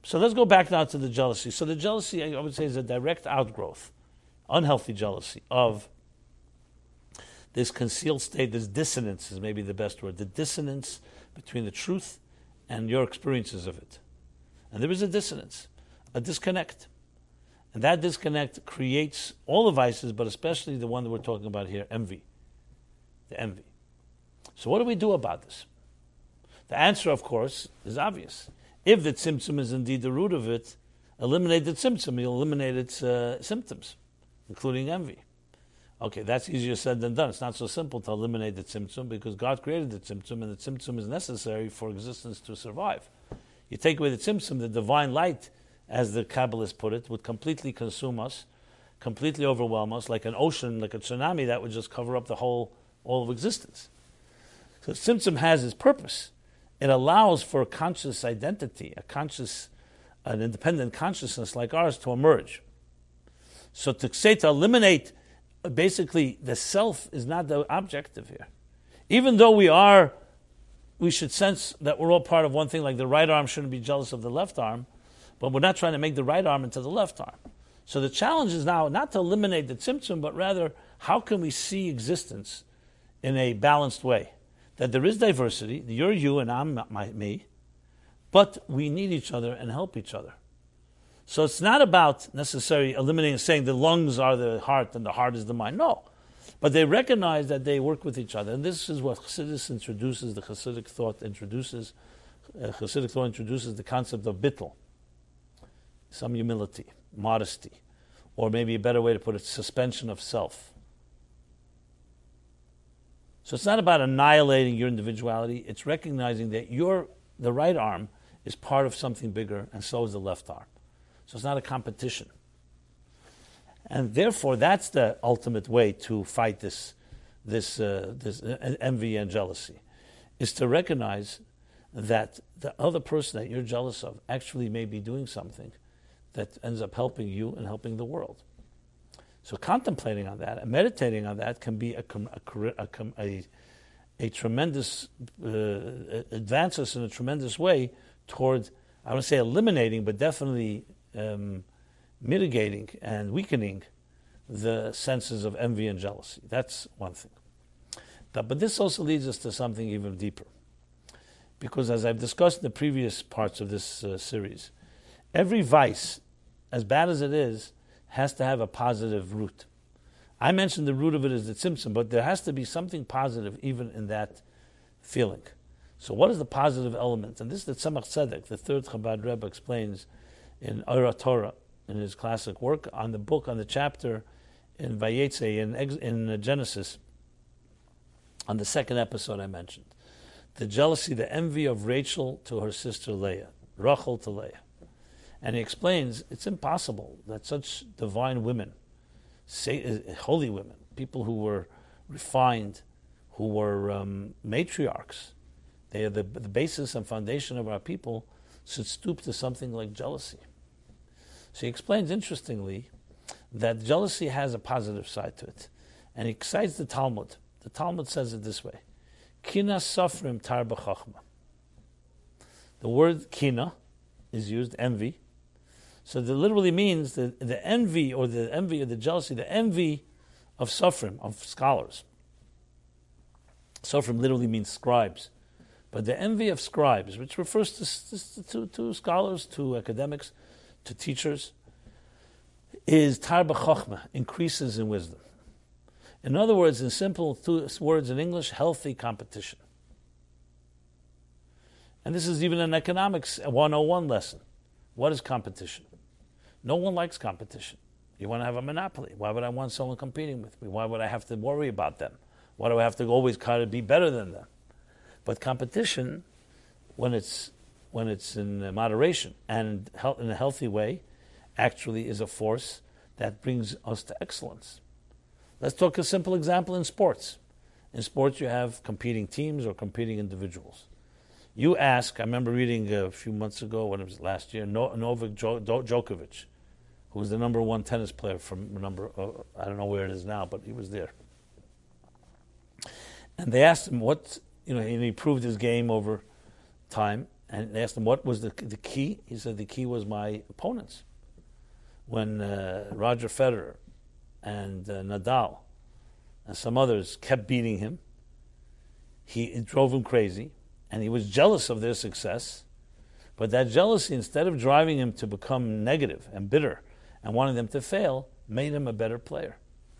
So let's go back now to the jealousy. So the jealousy, I would say, is a direct outgrowth, unhealthy jealousy, of this concealed state, this dissonance is maybe the best word, the dissonance between the truth and your experiences of it. And there is a dissonance, a disconnect. And that disconnect creates all the vices, but especially the one that we're talking about here, envy. The envy. So what do we do about this? The answer, of course, is obvious. If the tzimtzum is indeed the root of it, eliminate the tzimtzum, you'll eliminate its uh, symptoms, including envy. Okay, that's easier said than done. It's not so simple to eliminate the tzimtzum because God created the tzimtzum, and the tzimtzum is necessary for existence to survive. You take away the tzimtzum, the divine light, as the Kabbalists put it, would completely consume us, completely overwhelm us, like an ocean, like a tsunami that would just cover up the whole, all of existence. So tzimtzum has its purpose. It allows for a conscious identity, a conscious, an independent consciousness like ours to emerge. So to say to eliminate, basically the self is not the objective here. Even though we are, we should sense that we're all part of one thing, like the right arm shouldn't be jealous of the left arm, but we're not trying to make the right arm into the left arm. So the challenge is now not to eliminate the tzimtzum, but rather how can we see existence in a balanced way? That there is diversity, you're you and I'm my, me, but we need each other and help each other. So it's not about necessarily eliminating, saying the lungs are the heart and the heart is the mind. No. But they recognize that they work with each other. And this is what Chassidus introduces, the Chassidic thought introduces. Uh, Chassidic thought introduces the concept of bittul, some humility, modesty, or maybe a better way to put it, suspension of self. So it's not about annihilating your individuality. It's recognizing that your the right arm is part of something bigger, and so is the left arm. So it's not a competition. And therefore, that's the ultimate way to fight this, this, uh, this envy and jealousy, is to recognize that the other person that you're jealous of actually may be doing something that ends up helping you and helping the world. So contemplating on that and meditating on that can be a, a, a, a, a tremendous, uh, advance us in a tremendous way toward, I wouldn't say eliminating, but definitely um, mitigating and weakening the senses of envy and jealousy. That's one thing. But, but this also leads us to something even deeper. Because as I've discussed in the previous parts of this uh, series, every vice, as bad as it is, has to have a positive root. I mentioned the root of it is the tzimtzum, but there has to be something positive even in that feeling. So what is the positive element? And this is the Tzemach Tzedek, the third Chabad Rebbe, explains in Ora Torah, in his classic work, on the book, on the chapter in Vayetze, in, in Genesis, on the second episode I mentioned. The jealousy, the envy of Rachel to her sister Leah, Rachel to Leah. And he explains it's impossible that such divine women, say, uh, holy women, people who were refined, who were um, matriarchs, they are the, the basis and foundation of our people, should stoop to something like jealousy. So he explains interestingly that jealousy has a positive side to it. And he cites the Talmud. The Talmud says it this way: Kina sofrim tar b'chachma. The word kina is used, envy. So that literally means the, the envy or the envy or the jealousy, the envy of sofrim, of scholars. Sofrim literally means scribes. But the envy of scribes, which refers to, to, to scholars, to academics, to teachers, is tar b'chochma, increases in wisdom. In other words, in simple two words in English, healthy competition. And this is even an economics one oh one lesson. What is competition? No one likes competition. You want to have a monopoly. Why would I want someone competing with me? Why would I have to worry about them? Why do I have to always try to be better than them? But competition, when it's when it's in moderation and in a healthy way, actually is a force that brings us to excellence. Let's talk a simple example in sports. In sports, you have competing teams or competing individuals. You ask, I remember reading a few months ago, when it was last year, no, Novak Djokovic, who was the number one tennis player from number, uh, I don't know where it is now, but he was there. And they asked him what, you know, and he proved his game over time. And they asked him, what was the, the key? He said, the key was my opponents. When uh, Roger Federer and uh, Nadal and some others kept beating him, he, it drove him crazy, and he was jealous of their success. But that jealousy, instead of driving him to become negative and bitter and wanting them to fail, made him a better player.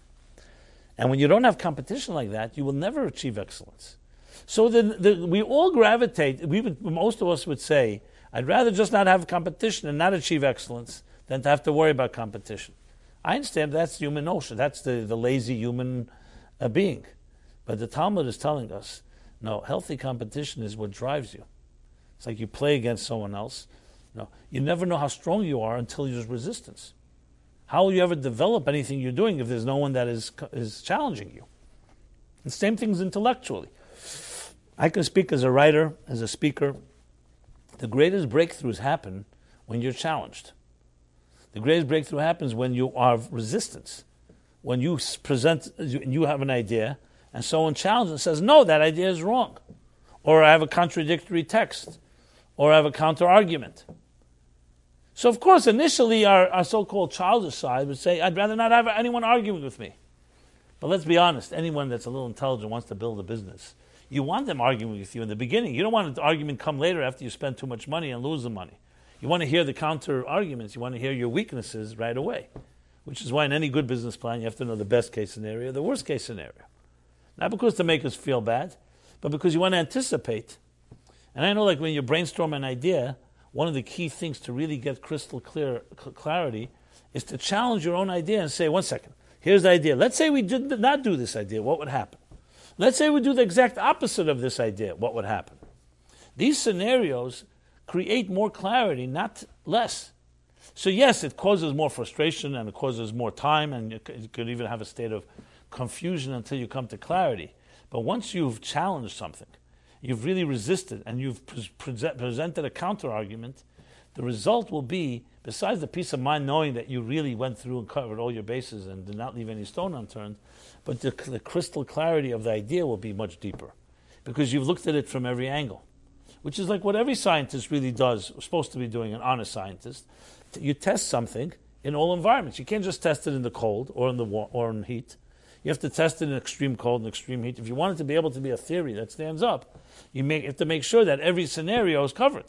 And when you don't have competition like that, you will never achieve excellence. So the, the, we all gravitate, we would, most of us would say, I'd rather just not have competition and not achieve excellence than to have to worry about competition. I understand that's human notion. That's the, the lazy human uh, being. But the Talmud is telling us, no, healthy competition is what drives you. It's like you play against someone else. No, you never know how strong you are until there's resistance. How will you ever develop anything you're doing if there's no one that is is challenging you? The same things intellectually. I can speak as a writer, as a speaker. The greatest breakthroughs happen when you're challenged. The greatest breakthrough happens when you are resistance. When you present, you have an idea, and someone challenges and says, no, that idea is wrong. Or I have a contradictory text. Or I have a counter-argument. So, of course, initially our, our so-called childish side would say, I'd rather not have anyone arguing with me. But let's be honest, anyone that's a little intelligent wants to build a business. You want them arguing with you in the beginning. You don't want the argument come later after you spend too much money and lose the money. You want to hear the counter-arguments. You want to hear your weaknesses right away, which is why in any good business plan you have to know the best-case scenario, the worst-case scenario. Not because to make us feel bad, but because you want to anticipate. And I know, like, when you brainstorm an idea, one of the key things to really get crystal clear cl- clarity is to challenge your own idea and say, one second, here's the idea. Let's say we did not do this idea. What would happen? Let's say we do the exact opposite of this idea. What would happen? These scenarios create more clarity, not less. So yes, it causes more frustration and it causes more time, and it could even have a state of confusion until you come to clarity. But once you've challenged something, you've really resisted, and you've pre- pre- presented a counter-argument, the result will be, besides the peace of mind knowing that you really went through and covered all your bases and did not leave any stone unturned, but the, the crystal clarity of the idea will be much deeper, because you've looked at it from every angle, which is like what every scientist really does, supposed to be doing, an honest scientist. You test something in all environments. You can't just test it in the cold or in the wa- or in heat. You have to test it in extreme cold and extreme heat. If you want it to be able to be a theory that stands up, you make, have to make sure that every scenario is covered.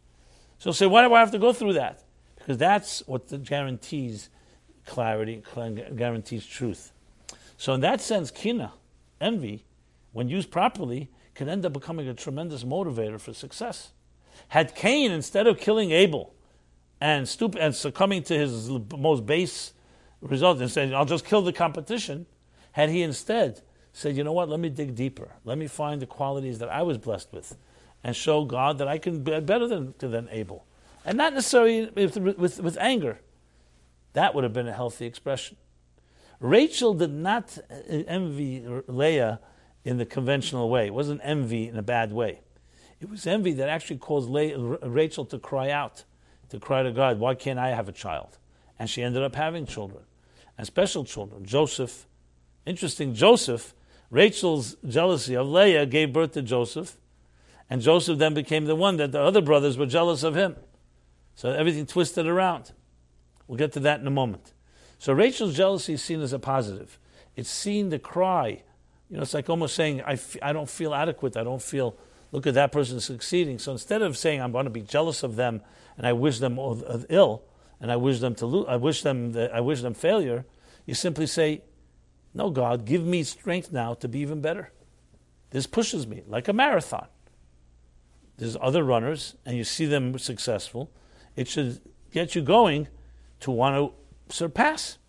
So say, why do I have to go through that? Because that's what the guarantees clarity, guarantees truth. So in that sense, kina, envy, when used properly, can end up becoming a tremendous motivator for success. Had Cain, instead of killing Abel and, stup- and succumbing to his most base result and saying, I'll just kill the competition, had he instead said, you know what, let me dig deeper. Let me find the qualities that I was blessed with and show God that I can be better than, than Abel. And not necessarily with, with, with anger. That would have been a healthy expression. Rachel did not envy Leah in the conventional way. It wasn't envy in a bad way. It was envy that actually caused Leah, Rachel to cry out, to cry to God, why can't I have a child? And she ended up having children, and special children. Joseph, interesting, Joseph, Rachel's jealousy of Leah gave birth to Joseph, and Joseph then became the one that the other brothers were jealous of him. So everything twisted around. We'll get to that in a moment. So Rachel's jealousy is seen as a positive. It's seen the cry. You know, it's like almost saying, I, f- I don't feel adequate. I don't feel, look at that person succeeding. So instead of saying, I'm going to be jealous of them and I wish them ill and I wish them to lose, I wish them, the, I wish them failure, you simply say, no, God, give me strength now to be even better. This pushes me like a marathon. There's other runners, and you see them successful. It should get you going to want to surpass.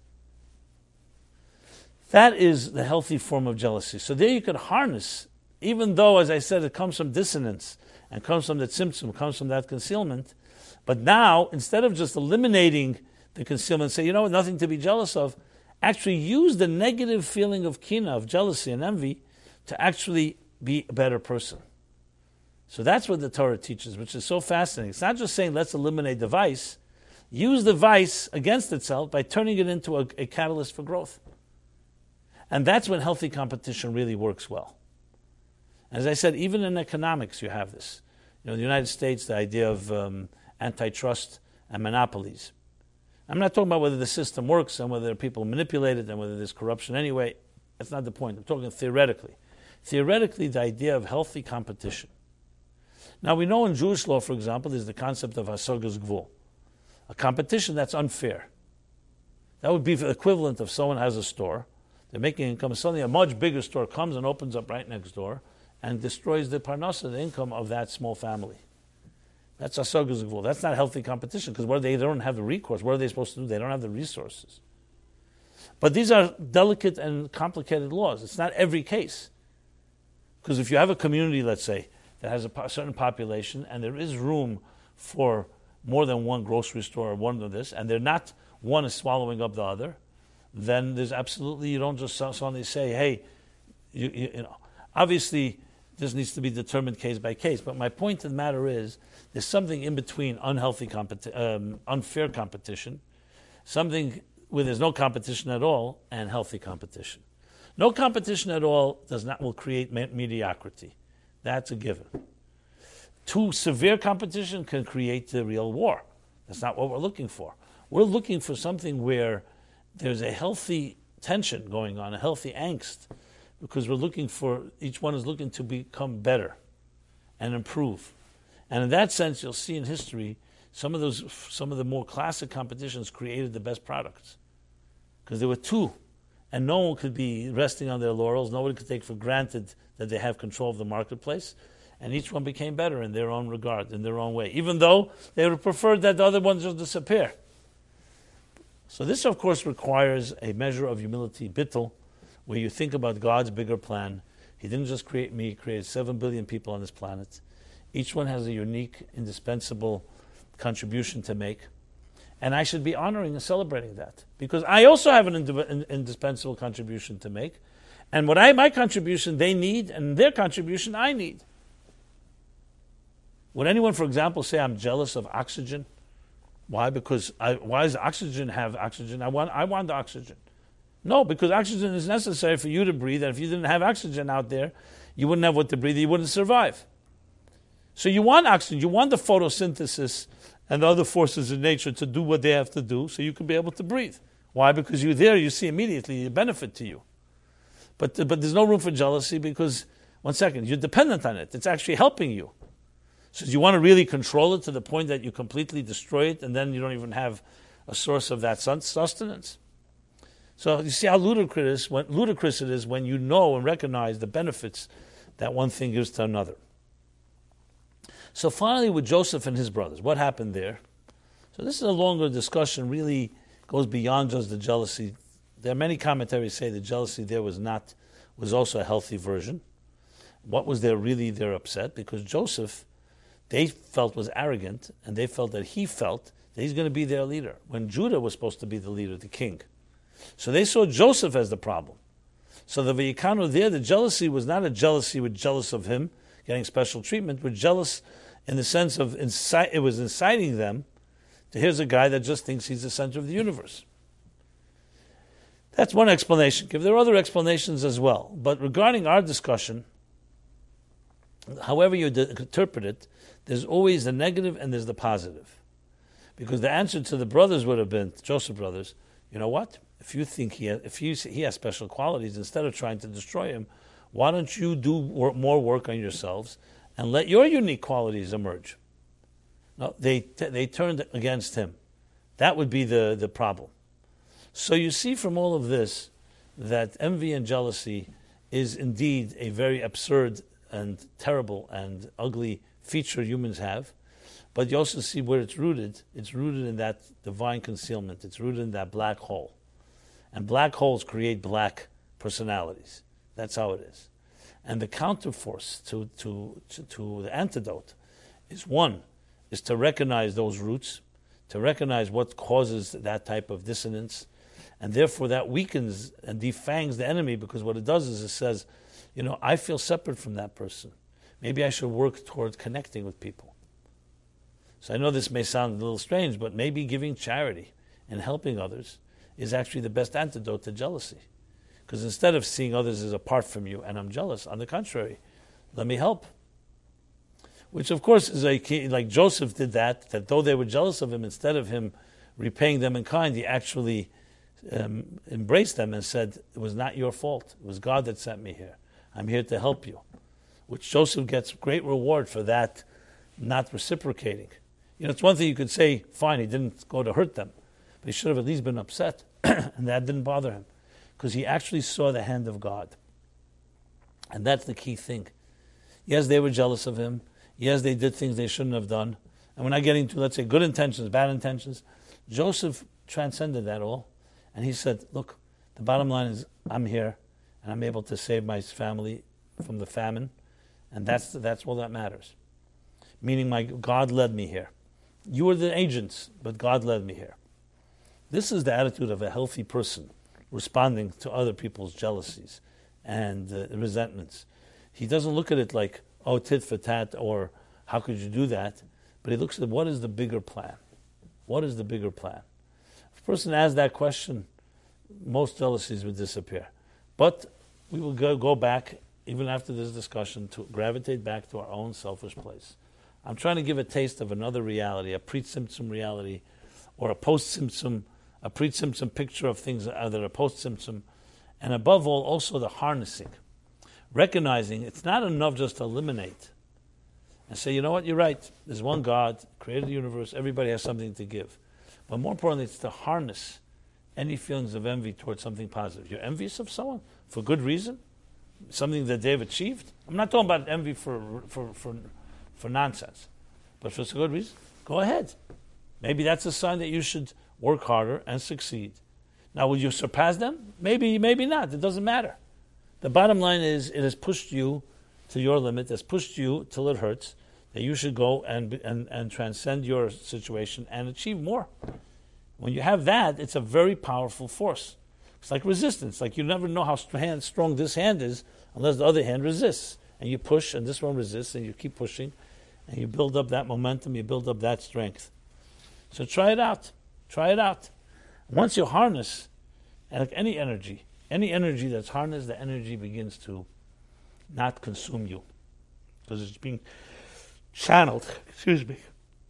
That is the healthy form of jealousy. So there you could harness, even though, as I said, it comes from dissonance, and comes from that symptom, comes from that concealment. But now, instead of just eliminating the concealment, say, you know, nothing to be jealous of, actually use the negative feeling of kina, of jealousy and envy, to actually be a better person. So that's what the Torah teaches, which is so fascinating. It's not just saying, let's eliminate the vice. Use the vice against itself by turning it into a, a catalyst for growth. And that's when healthy competition really works well. As I said, even in economics you have this. You know, in the United States, the idea of um, antitrust and monopolies. I'm not talking about whether the system works and whether people manipulate it and whether there's corruption anyway. That's not the point. I'm talking theoretically. Theoretically, the idea of healthy competition. Now, we know in Jewish law, for example, there's the concept of hasagas gvul, a competition that's unfair. That would be the equivalent of someone has a store, they're making income, suddenly a much bigger store comes and opens up right next door and destroys the parnasa, the income of that small family. That's hasagas gvul. That's not healthy competition, because what are they, they don't have the recourse. What are they supposed to do? They don't have the resources. But these are delicate and complicated laws. It's not every case. Because if you have a community, let's say, that has a po- certain population, and there is room for more than one grocery store or one of this, and they're not, one is swallowing up the other, then there's absolutely, you don't just suddenly say, hey, you, you, you know, obviously this needs to be determined case by case. But my point of the matter is, there's something in between unhealthy competi- um, unfair competition, something where there's no competition at all, and healthy competition. No competition at all does not will create me- mediocrity. That's a given. Too severe competition can create the real war. That's not what we're looking for. We're looking for something where there's a healthy tension going on, a healthy angst, because we're looking for, each one is looking to become better and improve. And in that sense, you'll see in history, some of those, some of the more classic competitions created the best products. Because there were two, and no one could be resting on their laurels. Nobody could take for granted that they have control of the marketplace. And each one became better in their own regard, in their own way, even though they would have preferred that the other ones just disappear. So this, of course, requires a measure of humility, bittul, where you think about God's bigger plan. He didn't just create me, he created seven billion people on this planet. Each one has a unique, indispensable contribution to make. And I should be honoring and celebrating that. Because I also have an ind- in- indispensable contribution to make. And what I, my contribution they need, and their contribution I need. Would anyone, for example, say I'm jealous of oxygen? Why? Because I, why does oxygen have oxygen? I want, I want the oxygen. No, because oxygen is necessary for you to breathe, and if you didn't have oxygen out there, you wouldn't have what to breathe, you wouldn't survive. So you want oxygen, you want the photosynthesis and the other forces in nature to do what they have to do so you can be able to breathe. Why? Because you're there, you see immediately the benefit to you. But, but there's no room for jealousy because, one second, you're dependent on it. It's actually helping you. So you want to really control it to the point that you completely destroy it and then you don't even have a source of that sustenance. So you see how ludicrous, when, ludicrous it is when you know and recognize the benefits that one thing gives to another. So finally with Joseph and his brothers, what happened there? So this is a longer discussion, really goes beyond just the jealousy. There are many commentaries say the jealousy there was not, was also a healthy version. What was there really their upset? Because Joseph, they felt was arrogant, and they felt that he felt that he's going to be their leader, when Judah was supposed to be the leader, the king. So they saw Joseph as the problem. So the Vayikanu there, the jealousy was not a jealousy with jealous of him getting special treatment, but jealous in the sense of inci- it was inciting them to here's a guy that just thinks he's the center of the universe. That's one explanation. There are other explanations as well. But regarding our discussion, however you de- interpret it, there's always the negative and there's the positive. Because the answer to the brothers would have been, Joseph brothers, you know what? If you think he has, if you, he has special qualities, instead of trying to destroy him, why don't you do wor- more work on yourselves and let your unique qualities emerge? No, they t- they turned against him. That would be the, the problem. So you see from all of this that envy and jealousy is indeed a very absurd and terrible and ugly feature humans have. But you also see where it's rooted. It's rooted in that divine concealment. It's rooted in that black hole. And black holes create black personalities. That's how it is. And the counterforce to, to, to, to the antidote is one, is to recognize those roots, to recognize what causes that type of dissonance, and therefore that weakens and defangs the enemy, because what it does is it says, you know, I feel separate from that person. Maybe I should work toward connecting with people. So I know this may sound a little strange, but maybe giving charity and helping others is actually the best antidote to jealousy. Because instead of seeing others as apart from you and I'm jealous, on the contrary, let me help. which of course is a key, like Joseph did that, that though they were jealous of him, instead of him repaying them in kind, he actually um, embraced them and said, it was not your fault. It was God that sent me here. I'm here to help you. Which Joseph gets great reward for that, not reciprocating. You know, it's one thing you could say, fine, he didn't go to hurt them, but he should have at least been upset, and that didn't bother him, because he actually saw the hand of God. And that's the key thing. Yes, they were jealous of him. Yes, they did things they shouldn't have done. And we're not getting to, let's say, good intentions, bad intentions. Joseph transcended that all, and he said, look, the bottom line is I'm here, and I'm able to save my family from the famine, and that's that's all that matters. Meaning my God led me here. You were the agents, but God led me here. This is the attitude of a healthy person responding to other people's jealousies and uh, resentments. He doesn't look at it like, oh, tit for tat, or how could you do that? But he looks at what is the bigger plan? What is the bigger plan? If a person asks that question, most jealousies would disappear. But we will go, go back, even after this discussion, to gravitate back to our own selfish place. I'm trying to give a taste of another reality, a pre-symptom reality, or a post-symptom, a pre-symptom picture of things that are post-symptom, and above all, also the harnessing. Recognizing it's not enough just to eliminate and say, you know what, you're right, there's one God, created the universe, everybody has something to give. But more importantly, it's to harness any feelings of envy towards something positive. You're envious of someone for good reason, something that they've achieved. I'm not talking about envy for for for, for nonsense, but for a good reason. Go ahead. Maybe that's a sign that you should work harder and succeed. Now, will you surpass them? Maybe, maybe not. It doesn't matter. The bottom line is it has pushed you to your limit, has pushed you till it hurts, that you should go and and, and transcend your situation and achieve more. When you have that, it's a very powerful force. It's like resistance. Like you never know how strong this hand is unless the other hand resists. And you push, and this one resists, and you keep pushing, and you build up that momentum, you build up that strength. So try it out. Try it out. Once you harness, and like any energy, any energy that's harnessed, the energy begins to not consume you. Because it's being channeled. Excuse me.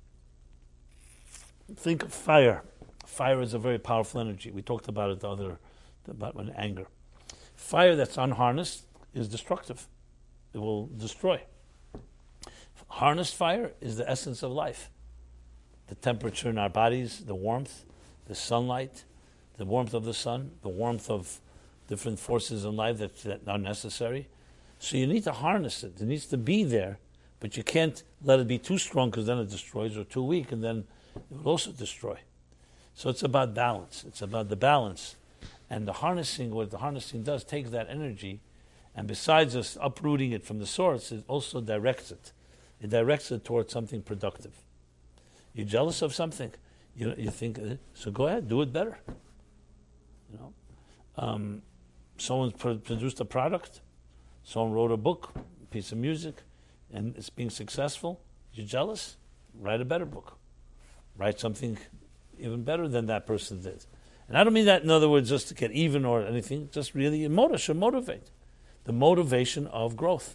Think of fire. Fire is a very powerful energy. We talked about it the other, about when anger. Fire that's unharnessed is destructive. It will destroy. Harnessed fire is the essence of life. The temperature in our bodies, the warmth, the sunlight, the warmth of the sun, the warmth of different forces in life that, that are necessary. So you need to harness it. It needs to be there, but you can't let it be too strong because then it destroys, or too weak and then it will also destroy. So it's about balance. It's about the balance. And the harnessing, what the harnessing does, takes that energy, and besides us uprooting it from the source, it also directs it. It directs it towards something productive. You're jealous of something. You you think, so go ahead, do it better. You know, um, someone pro- produced a product, someone wrote a book, a piece of music, and it's being successful. You're jealous? Write a better book. Write something even better than that person did. And I don't mean that, in other words, just to get even or anything, just really, it should motivate. The motivation of growth.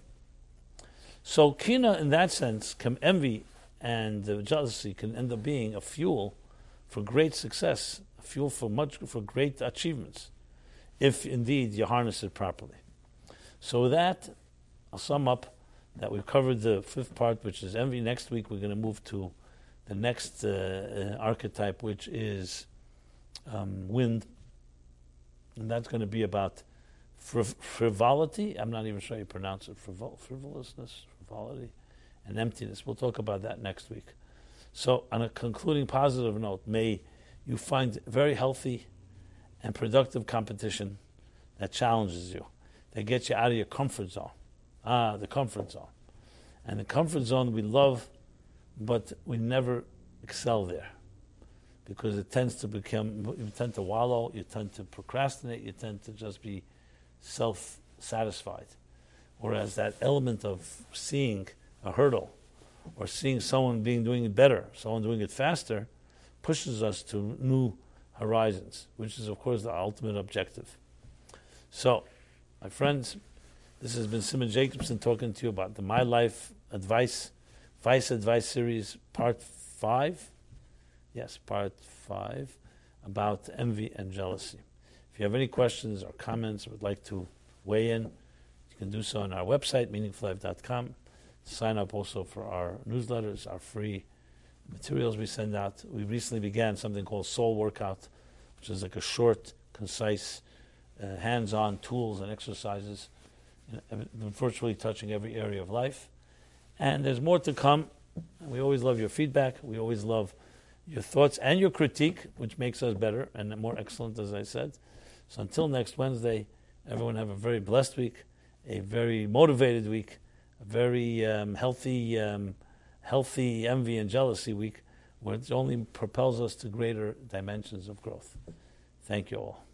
So kina, in that sense, can envy and uh, jealousy can end up being a fuel for great success, a fuel for much for great achievements, if indeed you harness it properly. So with that, I'll sum up that we've covered the fifth part, which is envy. Next week we're going to move to the next uh, uh, archetype, which is um, wind, and that's going to be about friv- frivolity. I'm not even sure how you pronounce it. Frivol- frivolousness, frivolity, and emptiness. We'll talk about that next week. So, on a concluding positive note, may you find very healthy and productive competition that challenges you, that gets you out of your comfort zone. Ah, the comfort zone. And the comfort zone we love, but we never excel there, because it tends to become, you tend to wallow, you tend to procrastinate, you tend to just be self-satisfied. Whereas that element of seeing a hurdle, or seeing someone being doing it better, someone doing it faster, pushes us to new horizons, which is, of course, the ultimate objective. So, my friends, this has been Simon Jacobson talking to you about the My Life Advice Vice Advice Series, Part five. Yes, Part five, about envy and jealousy. If you have any questions or comments or would like to weigh in, you can do so on our website, meaningful life dot com. Sign up also for our newsletters, our free materials we send out. We recently began something called Soul Workout, which is like a short, concise, uh, hands-on tools and exercises, you know, virtually touching every area of life. And there's more to come. We always love your feedback. We always love your thoughts and your critique, which makes us better and more excellent, as I said. So until next Wednesday, everyone have a very blessed week, a very motivated week, a very um, healthy, um, healthy envy and jealousy week, where it only propels us to greater dimensions of growth. Thank you all.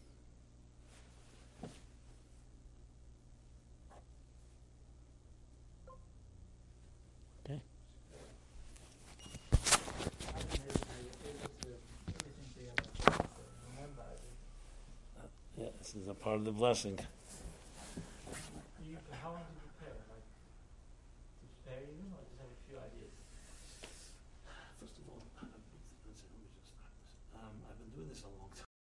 Okay. Yeah, this is a part of the blessing.